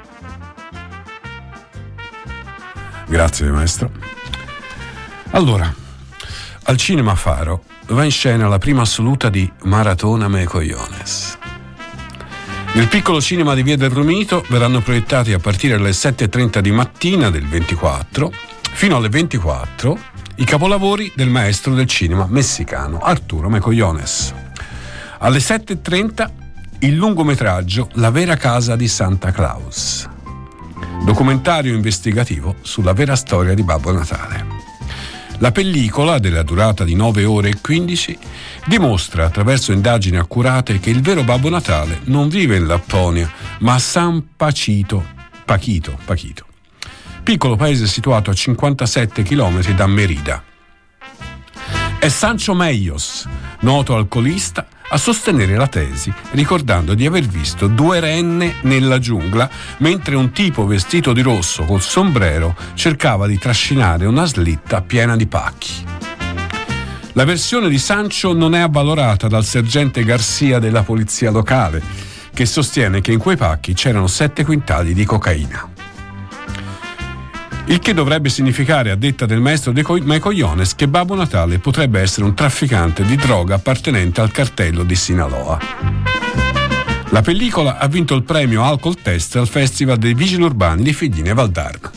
Grazie, maestro. Allora, al Cinema Faro va in scena la prima assoluta di Maratona Mecogliones. Nel piccolo cinema di Via del Romito verranno proiettati a partire dalle sette e trenta di mattina del ventiquattro fino alle ventiquattro i capolavori del maestro del cinema messicano Arturo Mecogliones. Alle sette e trenta il lungometraggio La vera casa di Santa Claus, documentario investigativo sulla vera storia di Babbo Natale. La pellicola, della durata di nove ore e quindici, dimostra attraverso indagini accurate che il vero Babbo Natale non vive in Lapponia, ma a San Pacito, Pachito, Pachito, piccolo paese situato a cinquantasette chilometri da Merida. È Sancho Meios, noto alcolista, a sostenere la tesi, ricordando di aver visto due renne nella giungla mentre un tipo vestito di rosso col sombrero cercava di trascinare una slitta piena di pacchi. La versione di Sancho non è avvalorata dal sergente Garcia della polizia locale, che sostiene che in quei pacchi c'erano sette quintali di cocaina. Il che dovrebbe significare, a detta del maestro De Mecogliones, che Babbo Natale potrebbe essere un trafficante di droga appartenente al cartello di Sinaloa. La pellicola ha vinto il premio Alcol Test al Festival dei Vigili Urbani di Figline Valdarno.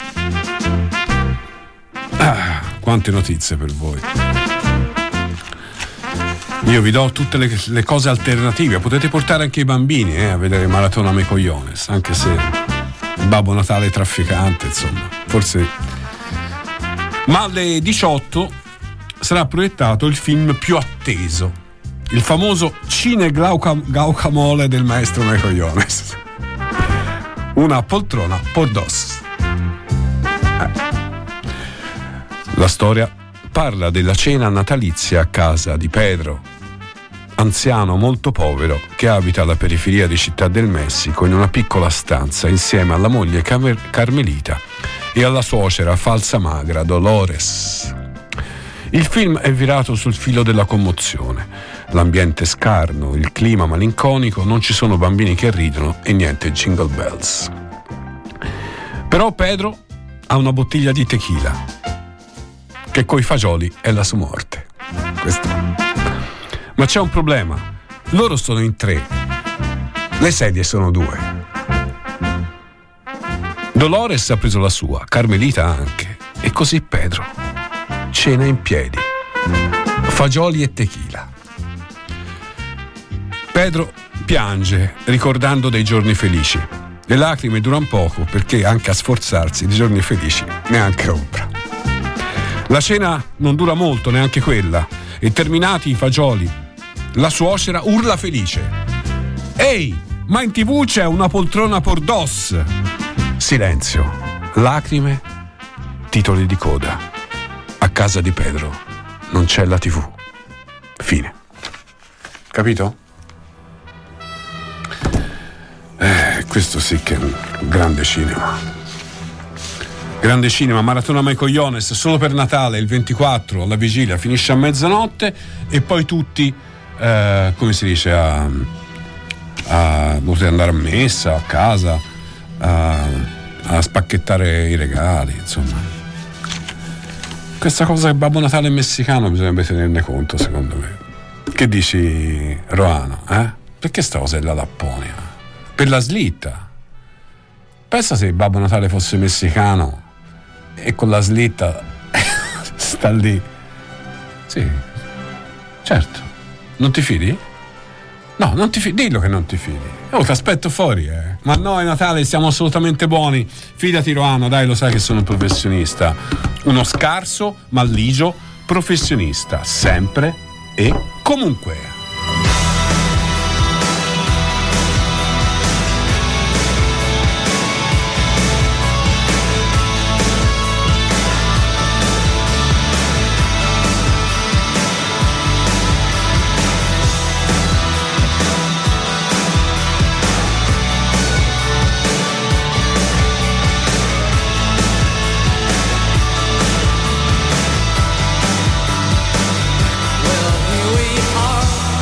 Ah, quante notizie per voi. Io vi do tutte le, le cose alternative. Potete portare anche i bambini eh, a vedere Maratona Mecogliones, anche se Babbo Natale trafficante, insomma, forse. Ma alle diciotto sarà proiettato il film più atteso, il famoso Cine Guacamole del maestro Mecogliones. Una poltrona por dos. Eh. La storia parla della cena natalizia a casa di Pedro, anziano molto povero che abita alla periferia di Città del Messico in una piccola stanza insieme alla moglie Car- Carmelita e alla suocera falsa magra Dolores. Il film è virato sul filo della commozione, l'ambiente scarno, il clima malinconico, non ci sono bambini che ridono e niente jingle bells. Però Pedro ha una bottiglia di tequila che coi fagioli è la sua morte. Questo. Ma c'è un problema, loro sono in tre, le sedie sono due. Dolores ha preso la sua, Carmelita anche, e così Pedro cena in piedi, fagioli e tequila. Pedro piange ricordando dei giorni felici, Le lacrime durano poco perché anche a sforzarsi di giorni felici neanche ombra. La cena non dura molto, neanche quella, e terminati i fagioli, la suocera urla felice: ehi, ma in tv c'è una poltrona por dos! Silenzio, lacrime, titoli di coda. A casa di Pedro non c'è la tivù. Fine. Capito? Eh, questo sì che è un grande cinema. Grande cinema, maratona Mai Cogliones, solo per Natale, il ventiquattro, alla vigilia, finisce a mezzanotte e poi tutti, eh, come si dice, a, a potete andare a messa, a casa, a, a spacchettare i regali, insomma. Questa cosa che Babbo Natale è messicano bisognerebbe tenerne conto, secondo me. Che dici, Roano, eh? Perché sta cosa è la Lapponia? Per la slitta. Pensa se Babbo Natale fosse messicano e con la slitta sta lì. Sì, certo. Non ti fidi? No, non ti fidi. Dillo che non ti fidi. Oh, ti aspetto fuori, eh. Ma no, è Natale, siamo assolutamente buoni. Fidati, Roano, dai, lo sai che sono un professionista. Uno scarso, ma ligio professionista. Sempre e comunque. Well, here we are.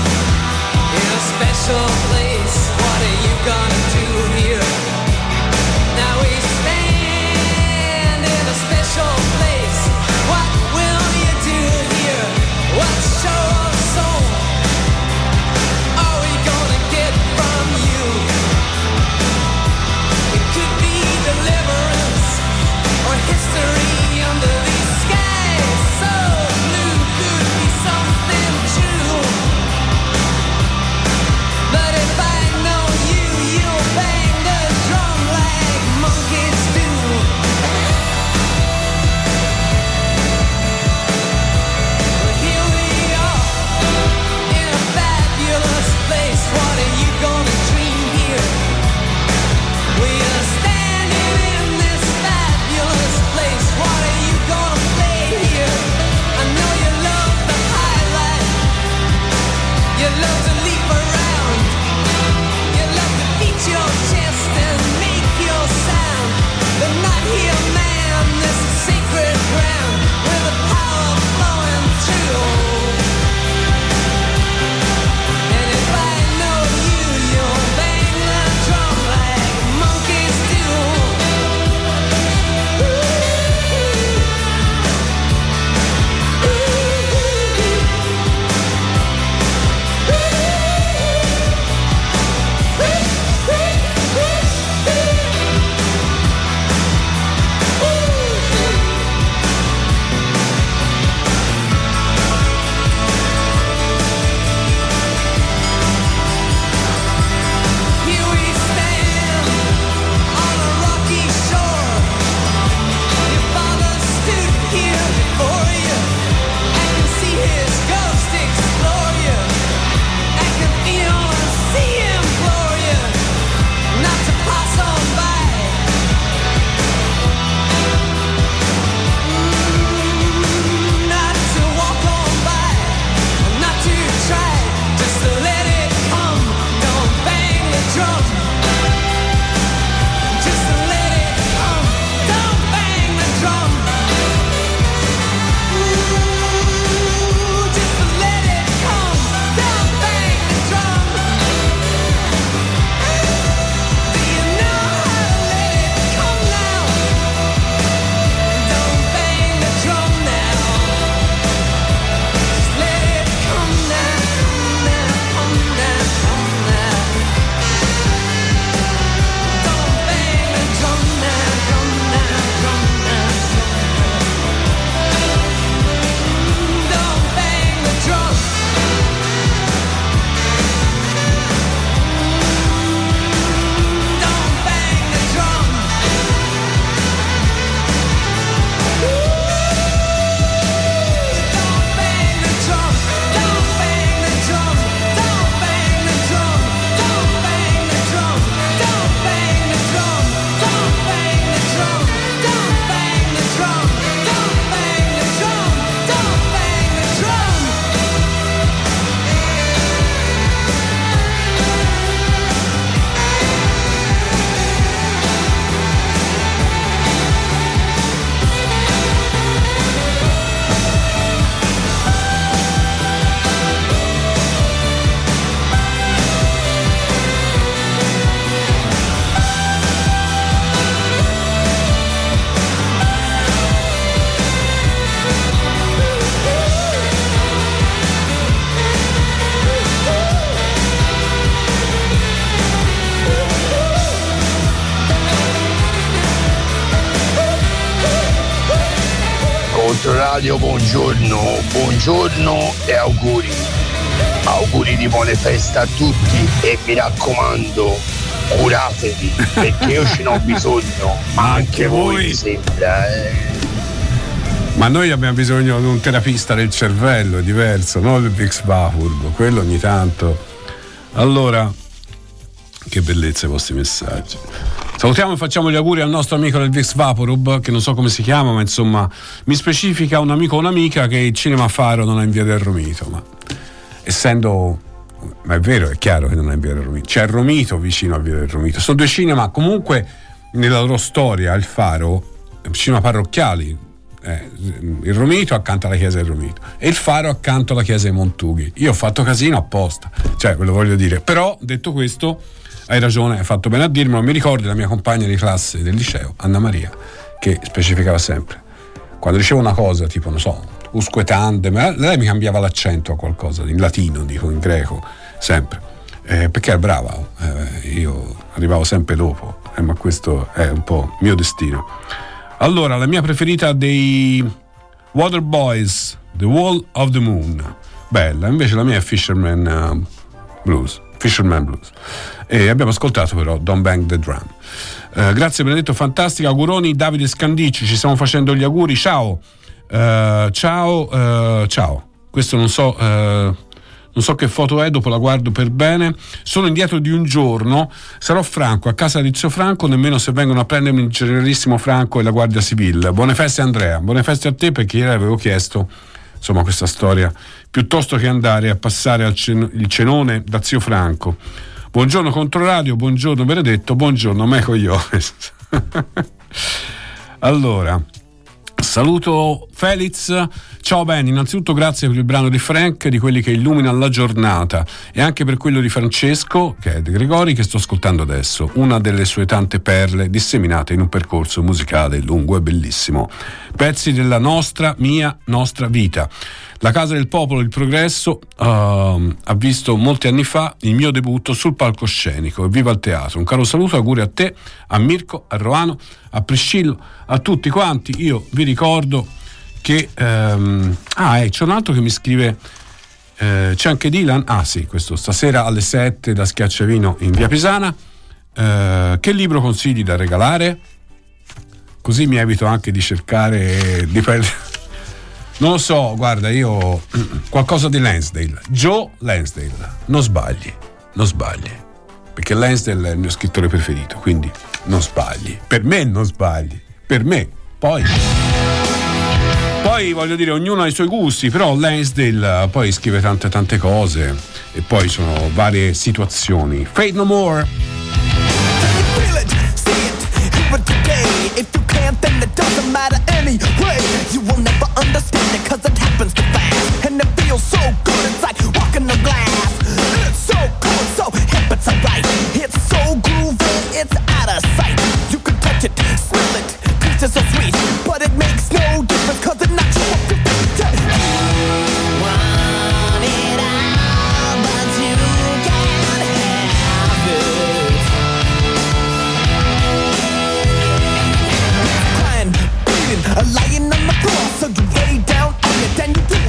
Controradio, buongiorno, buongiorno e auguri. Auguri di buone feste a tutti e mi raccomando, curatevi perché io ce n'ho bisogno, ma anche voi mi sembra. Eh. Ma noi abbiamo bisogno di un terapista del cervello, è diverso, non il Vicks Vaporub, quello ogni tanto. Allora, che bellezza i vostri messaggi. Salutiamo e facciamo gli auguri al nostro amico del Vicks Vaporub, che non so come si chiama, ma insomma mi specifica un amico o un'amica che il Cinema Faro non è in via del Romito, ma essendo, ma è vero, è chiaro che non è in via del Romito, c'è il Romito vicino a via del Romito, sono due cinema comunque nella loro storia, il Faro, cinema parrocchiali, eh, il Romito accanto alla chiesa del Romito e il Faro accanto alla chiesa dei Montughi. Io ho fatto casino apposta, cioè ve lo voglio dire, però detto questo hai ragione, hai fatto bene a dirmelo. Mi ricordi la mia compagna di classe del liceo, Anna Maria, che specificava sempre quando diceva una cosa tipo, non so, usque tandem, lei mi cambiava l'accento a qualcosa in latino, dico in greco, sempre, eh, perché era brava, eh, io arrivavo sempre dopo, eh, ma questo è un po' mio destino. Allora, la mia preferita dei Waterboys, The Wall of the Moon, bella, invece la mia è Fisherman uh, Blues, Fisherman Blues. E abbiamo ascoltato però Don't Bang the Drum. Uh, grazie Benedetto, fantastica, auguroni. Davide Scandici, ci stiamo facendo gli auguri, ciao. Uh, ciao, uh, ciao. Questo non so, uh, non so che foto è, dopo la guardo per bene. Sono indietro di un giorno, sarò Franco, a casa di zio Franco, nemmeno se vengono a prendermi il generalissimo Franco e la Guardia Civile. Buone feste Andrea, buone feste a te, perché ieri avevo chiesto insomma questa storia, piuttosto che andare a passare al cen- il cenone da zio Franco. Buongiorno Controradio, buongiorno Benedetto, buongiorno me cogliones. Allora, saluto Felix. Ciao Ben, innanzitutto grazie per il brano di Frank, di quelli che illuminano la giornata, e anche per quello di Francesco, che è De Gregori, che sto ascoltando adesso, una delle sue tante perle disseminate in un percorso musicale lungo e bellissimo. Pezzi della nostra, mia, nostra vita. La Casa del Popolo, il Progresso, uh, ha visto molti anni fa il mio debutto sul palcoscenico. E viva il teatro! Un caro saluto, auguri a te, a Mirko, a Roano, a Priscillo, a tutti quanti. Io vi ricordo che um, ah, eh, c'è un altro che mi scrive, eh, c'è anche Dylan, ah sì, questo stasera alle sette da Schiacciavino in via Pisana. Eh, che libro consigli da regalare? Così mi evito anche di cercare di perdere. Non lo so, guarda, io qualcosa di Lansdale, Joe Lansdale, non sbagli, non sbagli, perché Lansdale è il mio scrittore preferito, quindi non sbagli, per me non sbagli, per me, poi poi voglio dire, ognuno ha i suoi gusti, però Lansdale poi scrive tante tante cose e poi sono varie situazioni. Fade No More. But today, if you can't, then it doesn't matter anyway. You will never understand it, cause it happens too fast. And it feels so good, it's like walking on glass. It's so cool, so hip, it's alright. It's so groovy, it's out of sight. You can touch it, smell it, taste it so sweet. But it makes no difference, cause it knocks you off your feet. You want it all, but you can't have it. Lying on the floor, so you lay down on it, then you do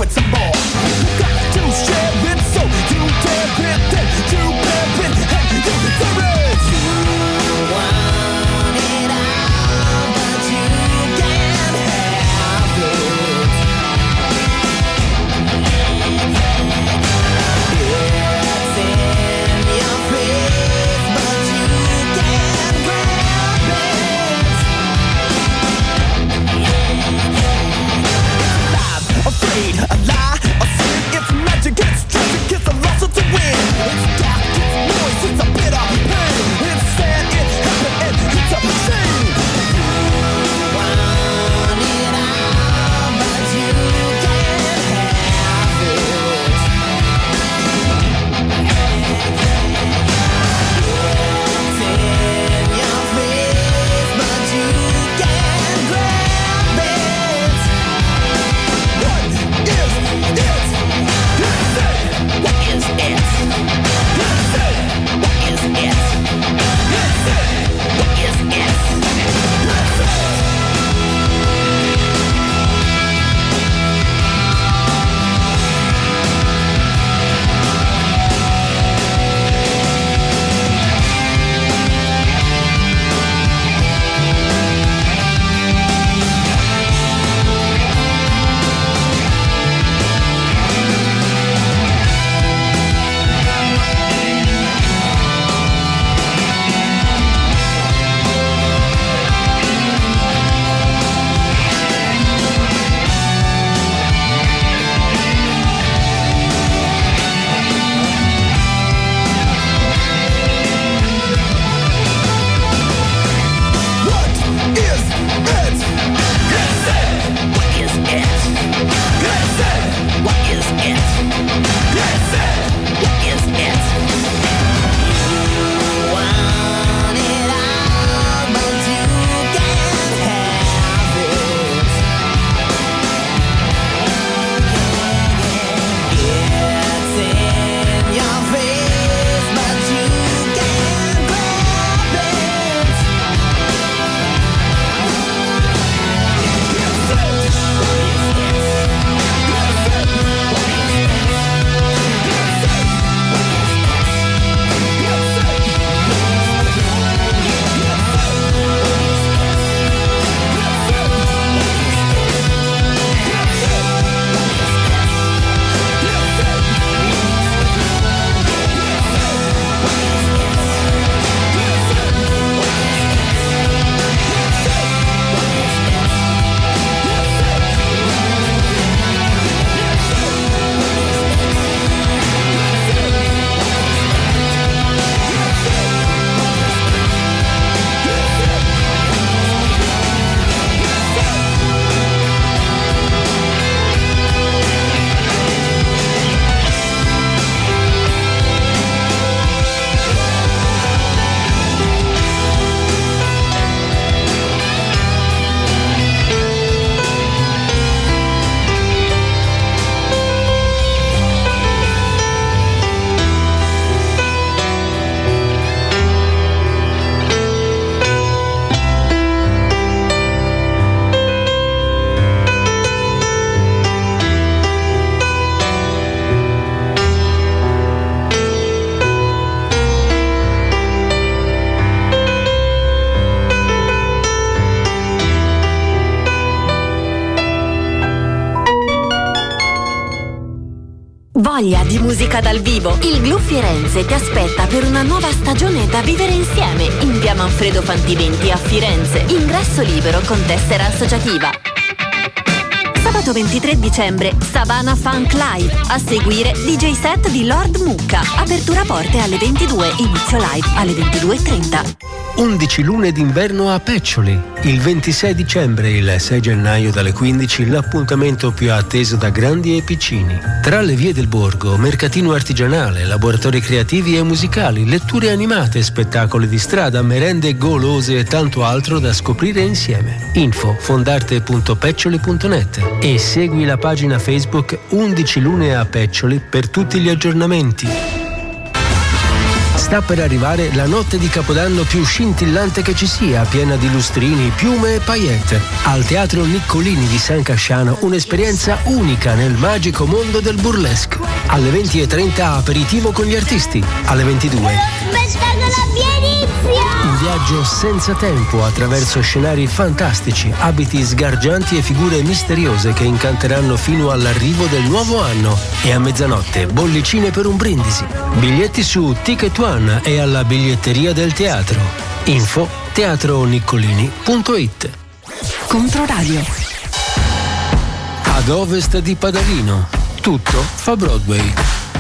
voglia di musica dal vivo? Il Glu Firenze ti aspetta per una nuova stagione da vivere insieme in via Manfredo Fantiventi a Firenze. Ingresso libero con tessera associativa. Sabato ventitré dicembre, Savana Funk Live. A seguire D J set di Lord Mucca. Apertura porte alle ventidue, inizio live alle ventidue e trenta. undici lune d'inverno a Peccioli. Il ventisei dicembre e il sei gennaio dalle quindici l'appuntamento più atteso da grandi e piccini. Tra le vie del borgo, mercatino artigianale, laboratori creativi e musicali, letture animate, spettacoli di strada, merende golose e tanto altro da scoprire insieme. Info fondarte punto peccioli punto net e segui la pagina Facebook undici lune a Peccioli per tutti gli aggiornamenti. Sta per arrivare la notte di Capodanno più scintillante che ci sia, piena di lustrini, piume e paillette. Al Teatro Niccolini di San Casciano un'esperienza unica nel magico mondo del burlesque. Alle venti e trenta aperitivo con gli artisti. Alle ventidue un viaggio senza tempo attraverso scenari fantastici, abiti sgargianti e figure misteriose che incanteranno fino all'arrivo del nuovo anno. E a mezzanotte bollicine per un brindisi. Biglietti su Ticket One e alla biglietteria del teatro. Info teatro niccolini punto it. Controradio. Ad ovest di Padalino, tutto fa Broadway.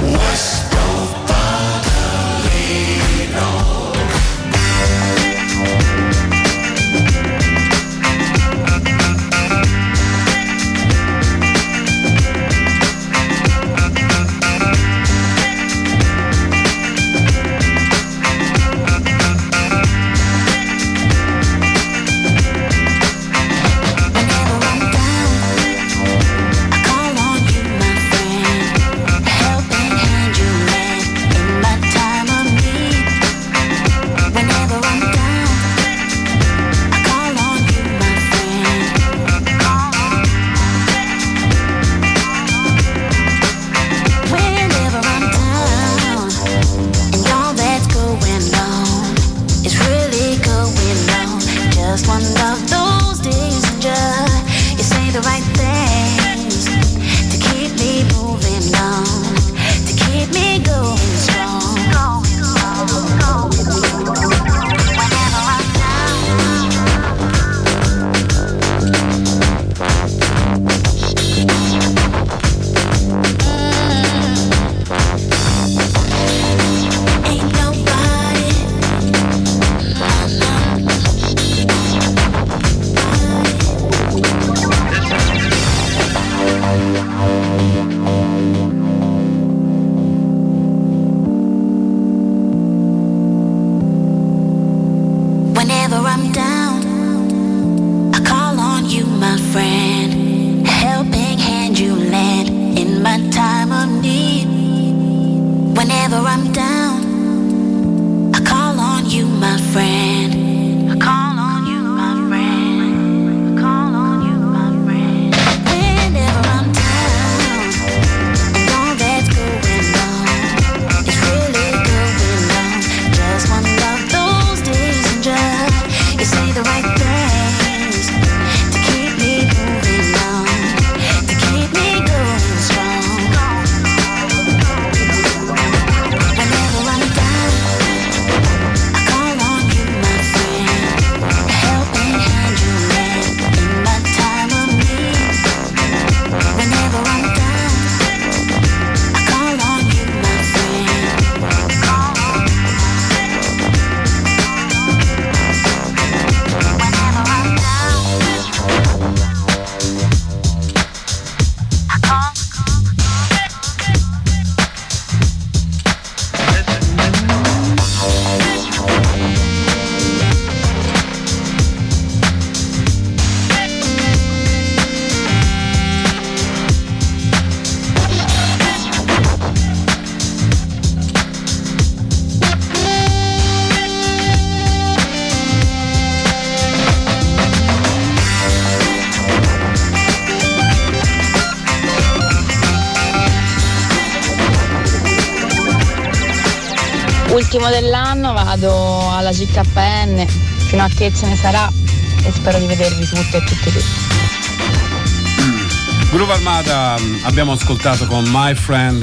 Ultimo dell'anno vado alla G K N fino a che ce ne sarà e spero di vedervi tutte e tutti lì. Groove Armada abbiamo ascoltato con My Friend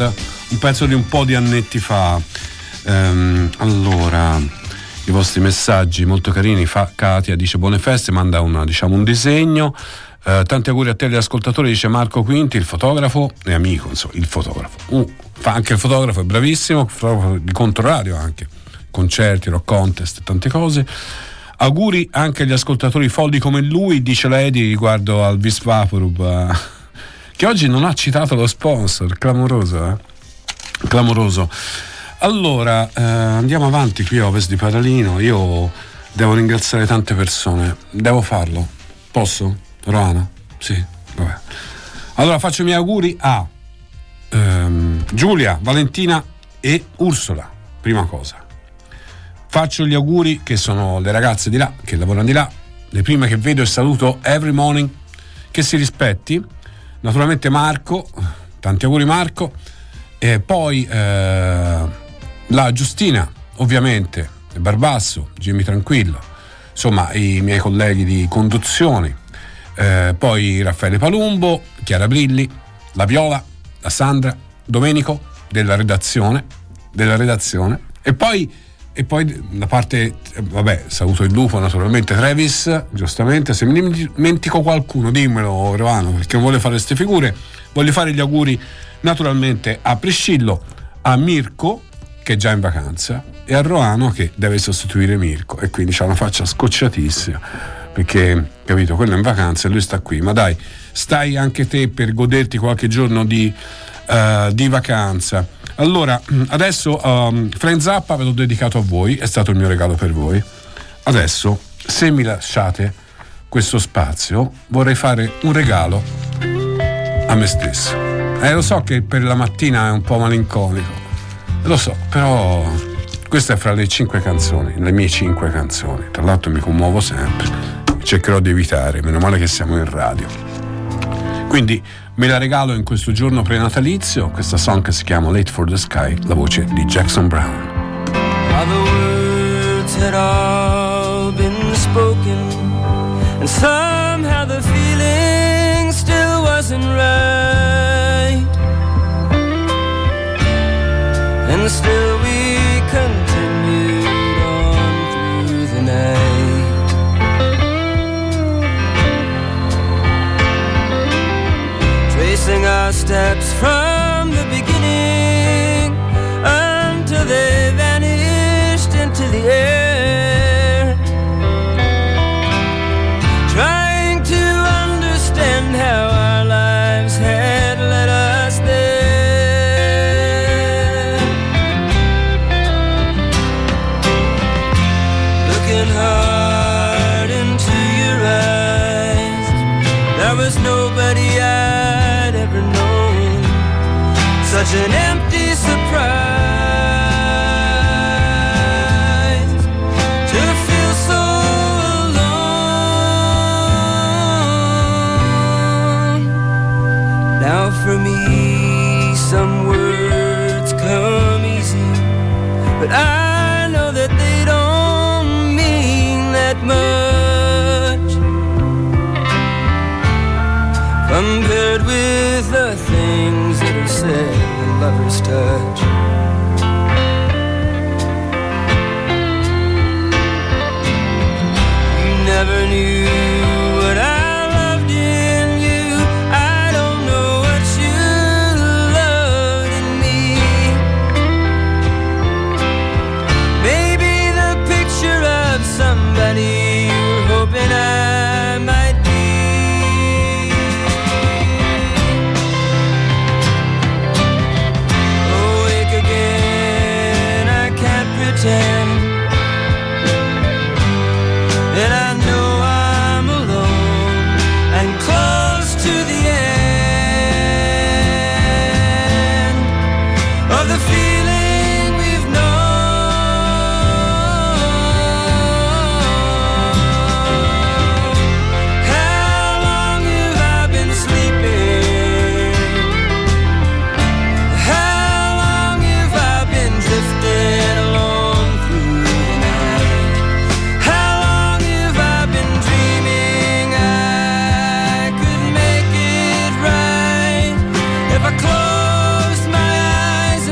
un pezzo di un po' di annetti fa. Ehm, allora, i vostri messaggi molto carini. Fa, Katia dice buone feste, manda una, diciamo, un disegno. Eh, tanti auguri a te gli ascoltatori, dice Marco Quinti, il fotografo e amico, insomma, il fotografo. Uh, fa anche il fotografo, è bravissimo, fotografo di Controradio anche, concerti, rock contest, tante cose. Auguri anche agli ascoltatori folli come lui, dice Lady riguardo al Vis Vaporub, eh, che oggi non ha citato lo sponsor, clamoroso, eh? Clamoroso. Allora, eh, andiamo avanti qui a Ovest di Paralino. Io devo ringraziare tante persone, devo farlo, posso? Roana? Sì, vabbè. Allora faccio i miei auguri a ehm, Giulia, Valentina e Ursula, prima cosa. Faccio gli auguri, che sono le ragazze di là, che lavorano di là, le prime che vedo e saluto every morning, che si rispetti. Naturalmente Marco, tanti auguri Marco. E poi eh, la Giustina, ovviamente, Barbasso, Jimmy Tranquillo, insomma i miei colleghi di conduzione. Eh, poi Raffaele Palumbo, Chiara Brilli, la Viola, la Sandra, Domenico della redazione, della redazione e poi, e poi la parte, vabbè, saluto il lupo naturalmente, Travis, giustamente, se mi dimentico qualcuno dimmelo Roano, perché non voglio fare queste figure. Voglio fare gli auguri naturalmente a Priscillo, a Mirko che è già in vacanza e a Roano che deve sostituire Mirko e quindi c'ha una faccia scocciatissima perché, capito, quello è in vacanza e lui sta qui. Ma dai, stai anche te per goderti qualche giorno di, uh, di vacanza. Allora, adesso um, Frank Zappa ve l'ho dedicato a voi, è stato il mio regalo per voi. Adesso, se mi lasciate questo spazio, vorrei fare un regalo a me stesso. Eh, lo so che per la mattina è un po' malinconico, lo so, però questa è fra le cinque canzoni, le mie cinque canzoni. Tra l'altro mi commuovo sempre. Cercherò di evitare, meno male che siamo in radio. Quindi me la regalo in questo giorno prenatalizio, questa song che si chiama Late for the Sky, la voce di Jackson Brown. All the words had all been spoken, and somehow the feeling still wasn't right, and still we continued on through the night. Tracing our steps from the beginning until they vanished into the air, trying to understand how our lives had led us there. Looking hard into your eyes, there was nobody I'd ever known, such an empty surprise to feel so alone. Now for me some words come easy, but I know that they don't mean that much compared with the things that are said in lovers' touch. You never knew what I loved in you. I don't know what you loved in me. Maybe the picture of somebody you're hoping I might be. And I know I'm alone and close to the end of the feeling we've known. How long have I been sleeping? How long have I been drifting along? Close my eyes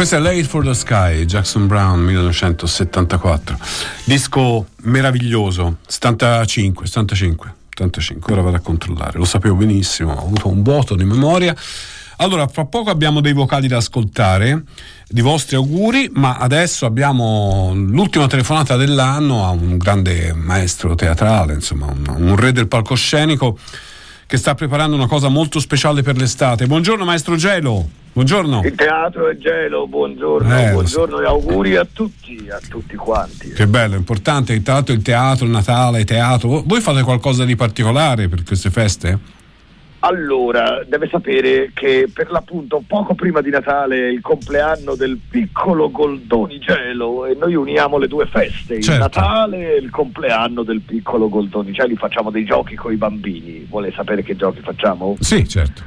Questo è Late for the Sky, Jackson Browne, millenovecentosettantaquattro. Disco meraviglioso, settantacinque, settantacinque, settantacinque, ora vado a controllare, lo sapevo benissimo, ho avuto un vuoto di memoria. Allora, fra poco abbiamo dei vocali da ascoltare, di vostri auguri, ma adesso abbiamo l'ultima telefonata dell'anno a un grande maestro teatrale, insomma, un, un re del palcoscenico che sta preparando una cosa molto speciale per l'estate. Buongiorno maestro Gelo, buongiorno. Il teatro è Gelo, buongiorno, Eh, buongiorno e auguri a tutti, a tutti quanti. Che bello, importante, intanto il teatro, il Natale, teatro. Voi fate qualcosa di particolare per queste feste? Allora, deve sapere che per l'appunto poco prima di Natale è il compleanno del piccolo Goldoni Gelo e noi uniamo le due feste, Certo. il Natale e il compleanno del piccolo Goldoni Gelo. Facciamo dei giochi con i bambini, vuole sapere che giochi facciamo? Sì, certo.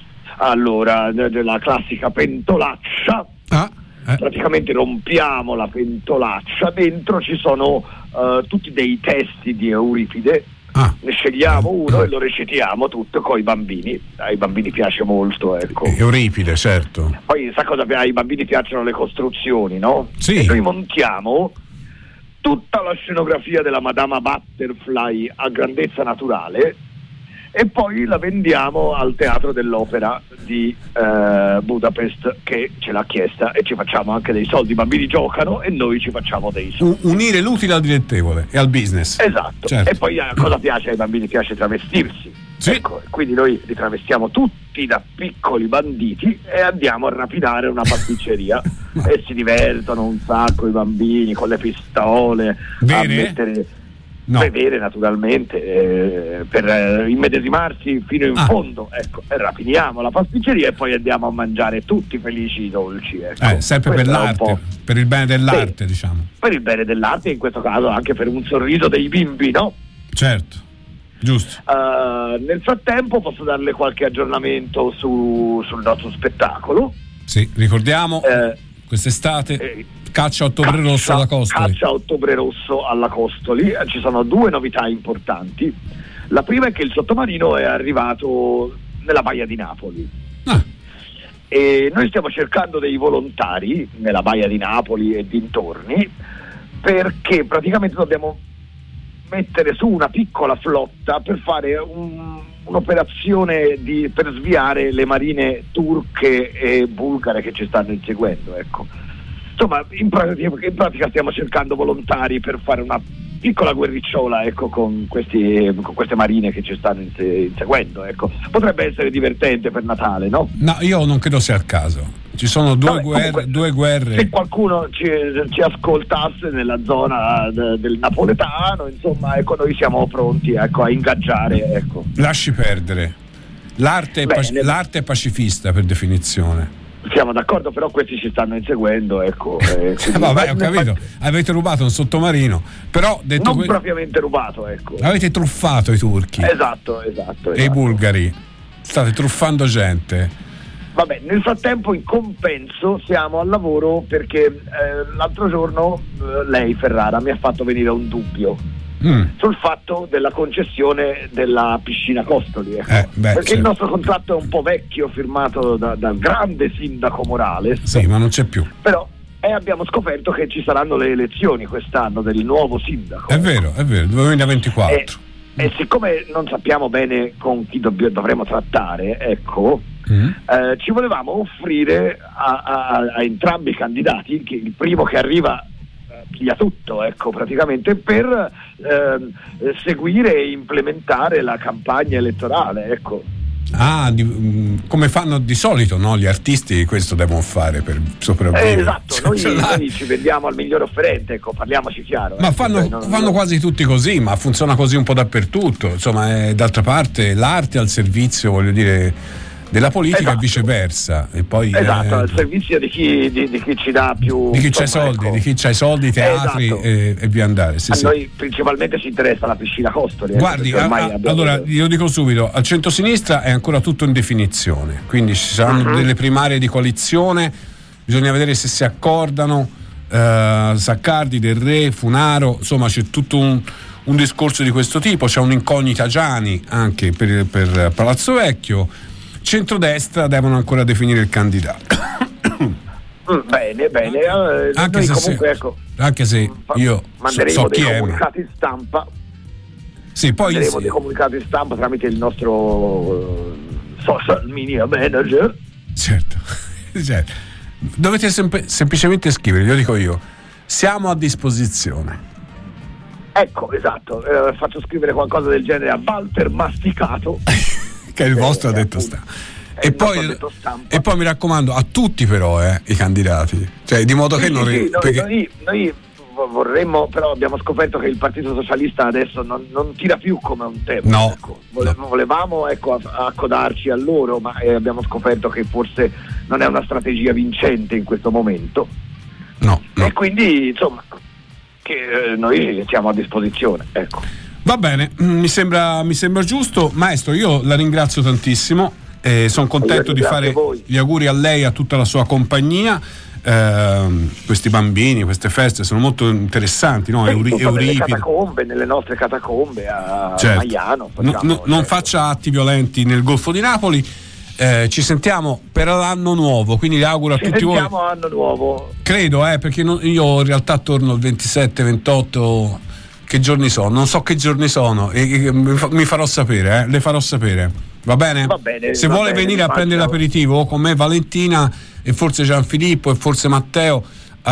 Allora, la classica pentolaccia. Ah, eh. Praticamente rompiamo la pentolaccia, dentro ci sono eh, tutti dei testi di Euripide. Ah. Ne scegliamo uno e lo recitiamo tutto con i bambini. Ai bambini piace molto, ecco. Euripide, certo. Poi sa cosa? Ai bambini piacciono le costruzioni, no? Sì. E noi montiamo tutta la scenografia della Madama Butterfly a grandezza naturale e poi la vendiamo al Teatro dell'Opera di eh, Budapest, che ce l'ha chiesta, e ci facciamo anche dei soldi. I bambini giocano e noi ci facciamo dei soldi. U- unire l'utile al dilettevole e al business. Esatto. Certo. E poi eh, cosa piace ai bambini? Piace travestirsi. Sì. Ecco, quindi noi li travestiamo tutti da piccoli banditi e andiamo a rapinare una pasticceria e si divertono un sacco i bambini con le pistole. Vere? A mettere No. Vedere naturalmente eh, per eh, immedesimarsi fino in Ah. fondo, ecco, e rapiniamo la pasticceria e poi andiamo a mangiare tutti felici i dolci, ecco. Eh, sempre per Questo è un l'arte, po' per il bene dell'arte, diciamo. per il bene dell'arte e in questo caso anche per un sorriso dei bimbi, no? Certo, giusto. Uh, nel frattempo posso darle qualche aggiornamento su, sul nostro spettacolo. Sì, ricordiamo Eh, quest'estate eh, caccia Ottobre Rosso alla Costoli. Caccia Ottobre Rosso alla Costoli. Eh, Ci sono due novità importanti. La prima è che il sottomarino è arrivato nella Baia di Napoli. Ah. E noi stiamo cercando dei volontari nella Baia di Napoli e dintorni, perché praticamente dobbiamo mettere su una piccola flotta per fare un, un'operazione di, per sviare le marine turche e bulgare che ci stanno inseguendo, ecco. Insomma, in pratica, in pratica stiamo cercando volontari per fare una piccola guerricciola, ecco, con, questi, con queste marine che ci stanno inse- inseguendo, ecco. Potrebbe essere divertente per Natale, no? No, io non credo sia il caso. Ci sono due Vabbè, guerre, comunque, due guerre. Se qualcuno ci, ci ascoltasse nella zona de- del napoletano, insomma, ecco, noi siamo pronti, ecco, a ingaggiare, ecco. Lasci perdere. L'arte è, Bene. paci- l'arte è pacifista per definizione. Siamo d'accordo, però questi ci stanno inseguendo, ecco. eh, quindi- Vabbè, ho capito. Avete rubato un sottomarino, però detto Non que- propriamente rubato, ecco. avete truffato i turchi Esatto, esatto. e i esatto. bulgari. State truffando gente. Vabbè, nel frattempo in compenso siamo al lavoro perché eh, l'altro giorno eh, lei, Ferrara, mi ha fatto venire un dubbio Mm. sul fatto della concessione della piscina Costoli, ecco. Eh, beh, perché il certo. nostro contratto è un po' vecchio, firmato da- dal grande sindaco Morales, Sì, ma non c'è più. però e abbiamo scoperto che ci saranno le elezioni quest'anno del nuovo sindaco. È vero, è vero, duemilaventiquattro. E, e siccome non sappiamo bene con chi dobb- dovremo trattare, ecco, Mm. eh, ci volevamo offrire a, a- a entrambi i candidati, che il primo che arriva eh, piglia tutto, ecco, praticamente, per ehm, eh, seguire e implementare la campagna elettorale, ecco. Ah, di- mh, come fanno di solito, no? Gli artisti questo devono fare per sopravvivere. Eh, esatto, noi, Cioè, la- noi ci vendiamo al miglior offerente, ecco, parliamoci chiaro. Ma ecco, fanno, cioè, non- fanno non- quasi tutti così, ma funziona così un po' dappertutto. Insomma, è, d'altra parte l'arte al servizio, voglio dire, della politica Esatto. e viceversa. E poi Esatto, eh, al servizio di chi, di, di chi ci dà più... di chi c'ha i insomma, soldi, ecco. di chi c'ha i soldi, i teatri Esatto. e, e via andare. Sì, A sì. noi principalmente ci interessa la piscina Costoli. ecco, Guardi, perché a- ormai a- abbiamo- allora io dico subito, al centro-sinistra è ancora tutto in definizione, quindi ci saranno Mhm. delle primarie di coalizione, bisogna vedere se si accordano, eh, Saccardi, Del Re, Funaro, insomma c'è tutto un, un discorso di questo tipo, c'è un'incognita Giani anche per, per Palazzo Vecchio, centrodestra devono ancora definire il candidato. Mm, bene, bene. Eh, Anche noi se comunque, se- ecco, Anche se io so, manderemo so dei chi è. ma- comunicati stampa. Sì, poi manderemo sì. dei comunicati stampa tramite il nostro eh, social media manager. Certo. Certo. Dovete sem- semplicemente scrivere, glielo dico io. Siamo a disposizione. Ecco, esatto. Eh, faccio scrivere qualcosa del genere a Walter Masticato. Che è il vostro Eh, addetto appunto. stampa. È E il nostro poi, addetto stampa. e poi mi raccomando a tutti però eh, i candidati, cioè di modo Sì, che sì, non sì, ri- noi, perché- noi, noi vorremmo, però abbiamo scoperto che il Partito Socialista adesso non, non tira più come un tempo. No, ecco. Vole- Volevamo ecco, a- accodarci a loro, ma eh, abbiamo scoperto che forse non è una strategia vincente in questo momento. No, no. E quindi insomma che eh, noi siamo a disposizione. Ecco. Va bene, mm, mi sembra, mi sembra giusto. Maestro, io la ringrazio tantissimo. Eh, sono contento Io di ringrazio fare voi. gli auguri a lei e a tutta la sua compagnia. Ehm, questi bambini, queste feste sono molto interessanti, no? Sì, Euri- tutto nelle Euripide. catacombe, nelle nostre catacombe a Certo. Maiano. No, facciamo, no, non faccia atti violenti nel Golfo di Napoli. Eh, ci sentiamo per l'anno nuovo, quindi le auguro a Ci tutti voi. sentiamo anno nuovo. Credo, eh, perché non- io in realtà torno il ventisette ventotto. Che giorni sono? Non so che giorni sono. E, e, mi fa- mi farò sapere, eh, le farò sapere. Va bene? Va bene, Se va vuole bene, venire a immagino. prendere l'aperitivo con me, Valentina e forse Gianfilippo e forse Matteo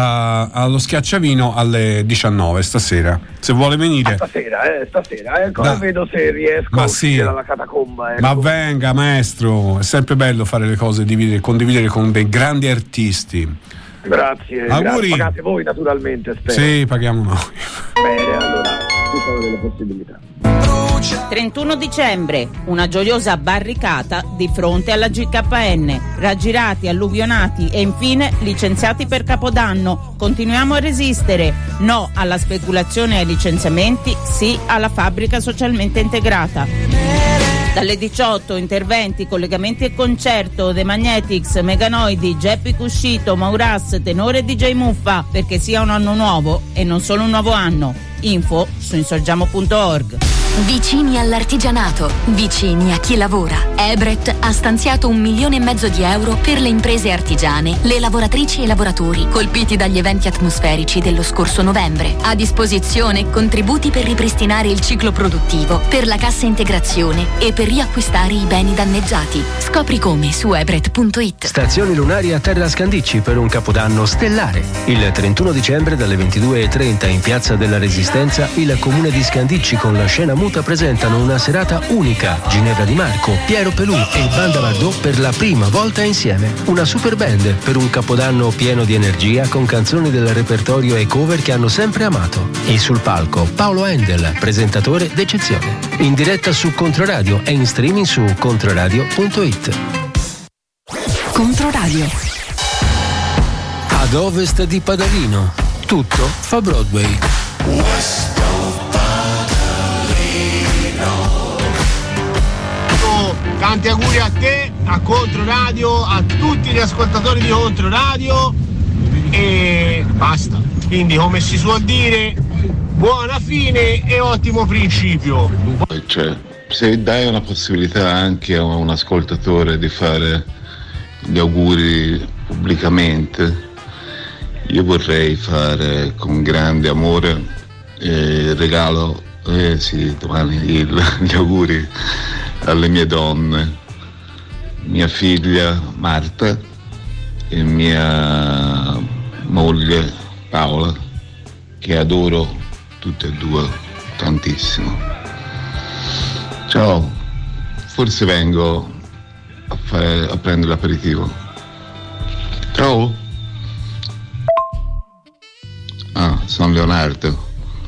a- allo Schiacciavino alle diciannove stasera. Se vuole venire. Stasera, eh, stasera, ecco, Da- vedo se riesco Ma a uscire sì. dalla catacomba. Ecco. Ma venga, maestro, è sempre bello fare le cose, dividere, condividere con dei grandi artisti. Grazie, Auguri. grazie. Pagate voi naturalmente, spero. Sì, paghiamo noi. Bene, allora ci sono delle possibilità. trentuno dicembre, una gioiosa barricata di fronte alla G K N. Raggirati, alluvionati e infine licenziati per Capodanno. Continuiamo a resistere. No alla speculazione e ai licenziamenti, sì alla fabbrica socialmente integrata. Dalle diciotto interventi, collegamenti e concerto The Magnetics, Meganoidi, Geppi Cuscito, Mauras, Tenore e D J Muffa, perché sia un anno nuovo e non solo un nuovo anno. Info su insorgiamo punto org. Vicini all'artigianato, vicini a chi lavora. Ebret ha stanziato un milione e mezzo di euro per le imprese artigiane, le lavoratrici e i lavoratori colpiti dagli eventi atmosferici dello scorso novembre. A disposizione contributi per ripristinare il ciclo produttivo, per la cassa integrazione e per riacquistare i beni danneggiati. Scopri come su ebret punto it. Stazioni lunari a Terra Scandicci per un capodanno stellare. Il trentuno dicembre dalle ventidue e trenta in Piazza della Resistenza il comune di Scandicci con la scena muta presentano una serata unica. Ginevra Di Marco, Piero Pelù e Banda Bardot per la prima volta insieme. Una super band per un capodanno pieno di energia con canzoni del repertorio e cover che hanno sempre amato. E sul palco Paolo Endel, presentatore d'eccezione. In diretta su Controradio e in streaming su controradio punto it. Controradio. Ad ovest di Padalino, tutto fa Broadway. Tanti auguri a te, a Controradio, a tutti gli ascoltatori di Controradio e basta. Quindi, come si suol dire, buona fine e ottimo principio. Cioè, se dai una possibilità anche a un ascoltatore di fare gli auguri pubblicamente, io vorrei fare con grande amore eh, regalo, eh sì, domani il, gli auguri alle mie donne, mia figlia Marta e mia moglie Paola, che adoro tutte e due tantissimo. Ciao, forse vengo a, fare, a prendere l'aperitivo. Ciao. Ah, sono Leonardo.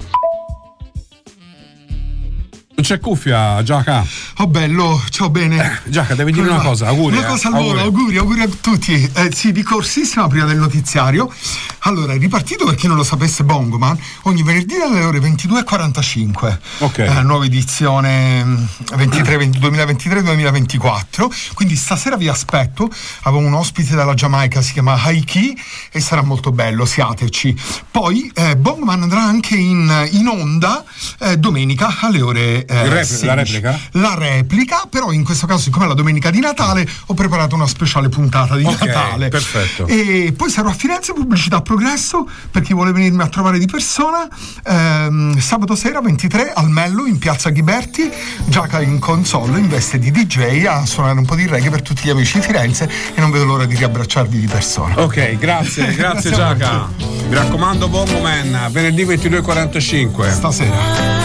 Non c'è cuffia, Giaca. Oh bello, ciao bene. Eh, Giaca, devi dire una cosa, auguri. Una cosa eh, allora, auguri. auguri, auguri a tutti. Eh, sì, di corsissima prima del notiziario. Allora, è ripartito, per chi non lo sapesse, Bongoman ogni venerdì alle ore ventidue e quarantacinque. Ok. Eh, nuova edizione ventitré, duemilaventitré duemilaventiquattro. Quindi stasera vi aspetto. Avevo un ospite dalla Giamaica, si chiama Haiki, e sarà molto bello, siateci. Poi eh, Bongoman andrà anche in, in onda eh, domenica alle ore eh, Repl- sedici. La replica? La replica, però in questo caso, siccome è la domenica di Natale, ho preparato una speciale puntata di Ok, Natale. perfetto. E poi sarò a Firenze, pubblicità Progresso, per chi vuole venirmi a trovare di persona, ehm, sabato sera ventitré al Mello in piazza Ghiberti, Giaca in console in veste di D J a suonare un po' di reggae per tutti gli amici di Firenze, e non vedo l'ora di riabbracciarvi di persona. Ok, grazie, grazie Giaca. Mi raccomando, Bongoman, venerdì ventidue e quarantacinque. Stasera.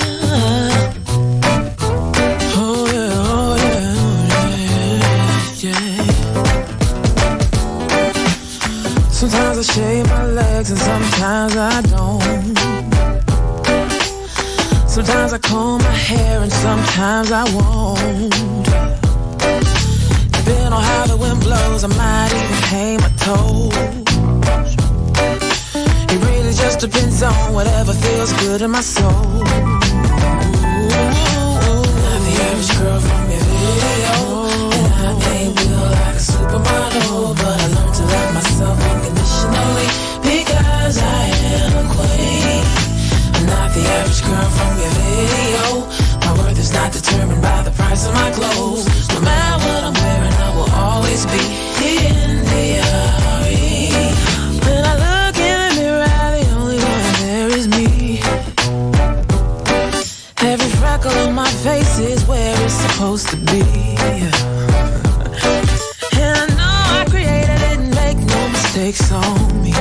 Sometimes I shave my legs and sometimes I don't. Sometimes I comb my hair and sometimes I won't. Depending on how the wind blows, I might even paint my toes. It really just depends on whatever feels good in my soul. Not the average girl from your video, and I ain't built like a supermodel, but I learned to love myself unconditionally because I am a queen. I'm not the average girl from your video. My worth is not determined by the price of my clothes. No matter what I'm wearing, I will always be in the R E. When I look in the mirror, the only one there is me. Every freckle on my face is where it's supposed to be. And I know I created it and make no mistakes on me.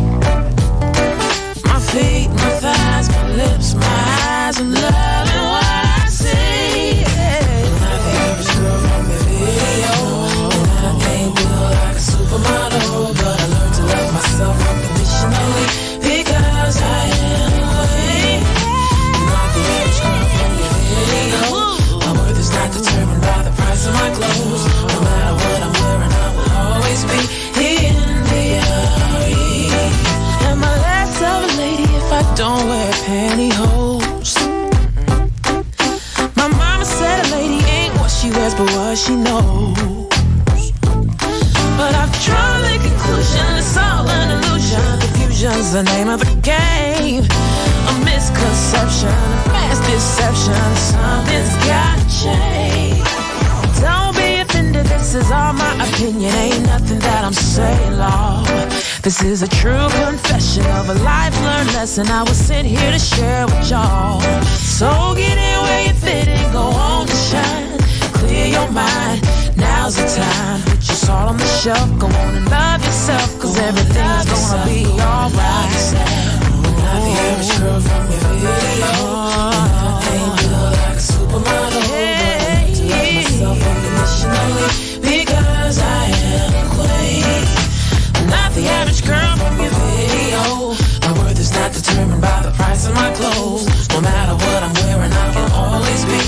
My feet, my thighs, my lips, my eyes, I'm loving what I see. I'm not the average girl from your video, and I ain't built like a supermodel, but I learned to love myself unconditionally because I am a queen. I'm not the average girl from your video. My worth is not determined by the price of my clothes. No matter what I'm wearing, I will always be in the R E. Am I less of a lady if I don't wear pantyhose? My mama said a lady ain't what she wears but what she knows. But I've drawn the conclusion it's all an illusion. Confusion's the name of the game. A misconception, a mass deception. Something's gotta change. Don't be offended, this is all my opinion. Ain't nothing that I'm saying, Lord. This is a true confession of a life learned lesson I was sent here to share with y'all. So get in where you fit and go on to shine. Clear your mind, now's the time. Put your salt on the shelf, go on and love yourself, cause everything's gonna be alright. I'm not the average girl from your video, and I ain't built like a supermodel, but I learned to love myself unconditionally because I am a queen. I'm not the average girl from your video. My worth is not determined by the price of my clothes. No matter what I'm wearing, I can always be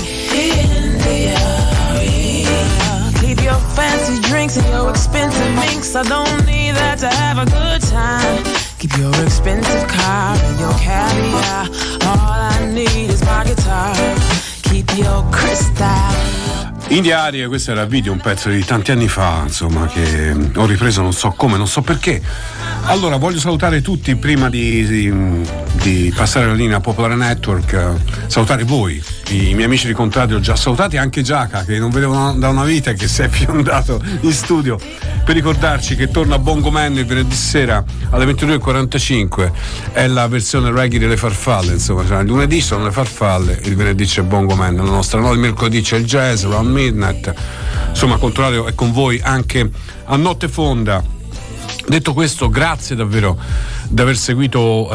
in the R E. Keep your fancy drinks and your expensive minks. I don't need that to have a good time. Keep your expensive car and your caviar. All I need is my guitar. Keep your crystal. In diario, questo era il video, un pezzo di tanti anni fa, insomma, che ho ripreso non so come, non so perché. Allora, voglio salutare tutti prima di, di, di passare la linea a Popolare Network, salutare voi, i miei amici di Contrario, ho già salutati, anche Giaca, che non vedevo da una vita e che si è fiondato in studio, per ricordarci che torna Bongoman il venerdì sera alle ventidue e quarantacinque, è la versione reggae delle farfalle, insomma, cioè, il lunedì sono le farfalle, il venerdì c'è Bongoman, la nostra, no? Il mercoledì c'è il jazz, around midnight, insomma, Contrario è con voi anche a notte fonda. Detto questo, grazie davvero di aver seguito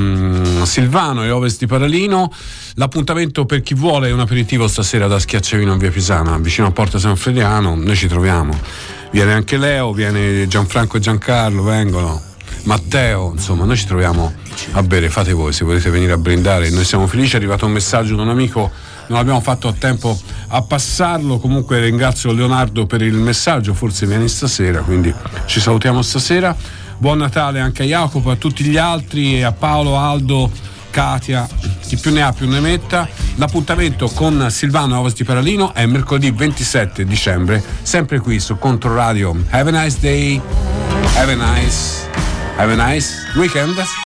um, Silvano e Ovest di Paralino. L'appuntamento per chi vuole è un aperitivo stasera da Schiacciavino in via Pisana, vicino a Porta San Frediano. Noi ci troviamo, viene anche Leo, viene Gianfranco e Giancarlo, vengono Matteo, insomma noi ci troviamo a bere, fate voi se volete venire a brindare, noi siamo felici. È arrivato un messaggio da un amico, non abbiamo fatto a tempo a passarlo, comunque ringrazio Leonardo per il messaggio, forse viene stasera, quindi ci salutiamo stasera. buon Natale anche a Jacopo, a tutti gli altri e a Paolo, Aldo, Katia, chi più ne ha più ne metta. L'appuntamento con Silvano Ovest di Paralino è mercoledì ventisette dicembre, sempre qui su Controradio. Have a nice day, have a nice, have a nice weekend.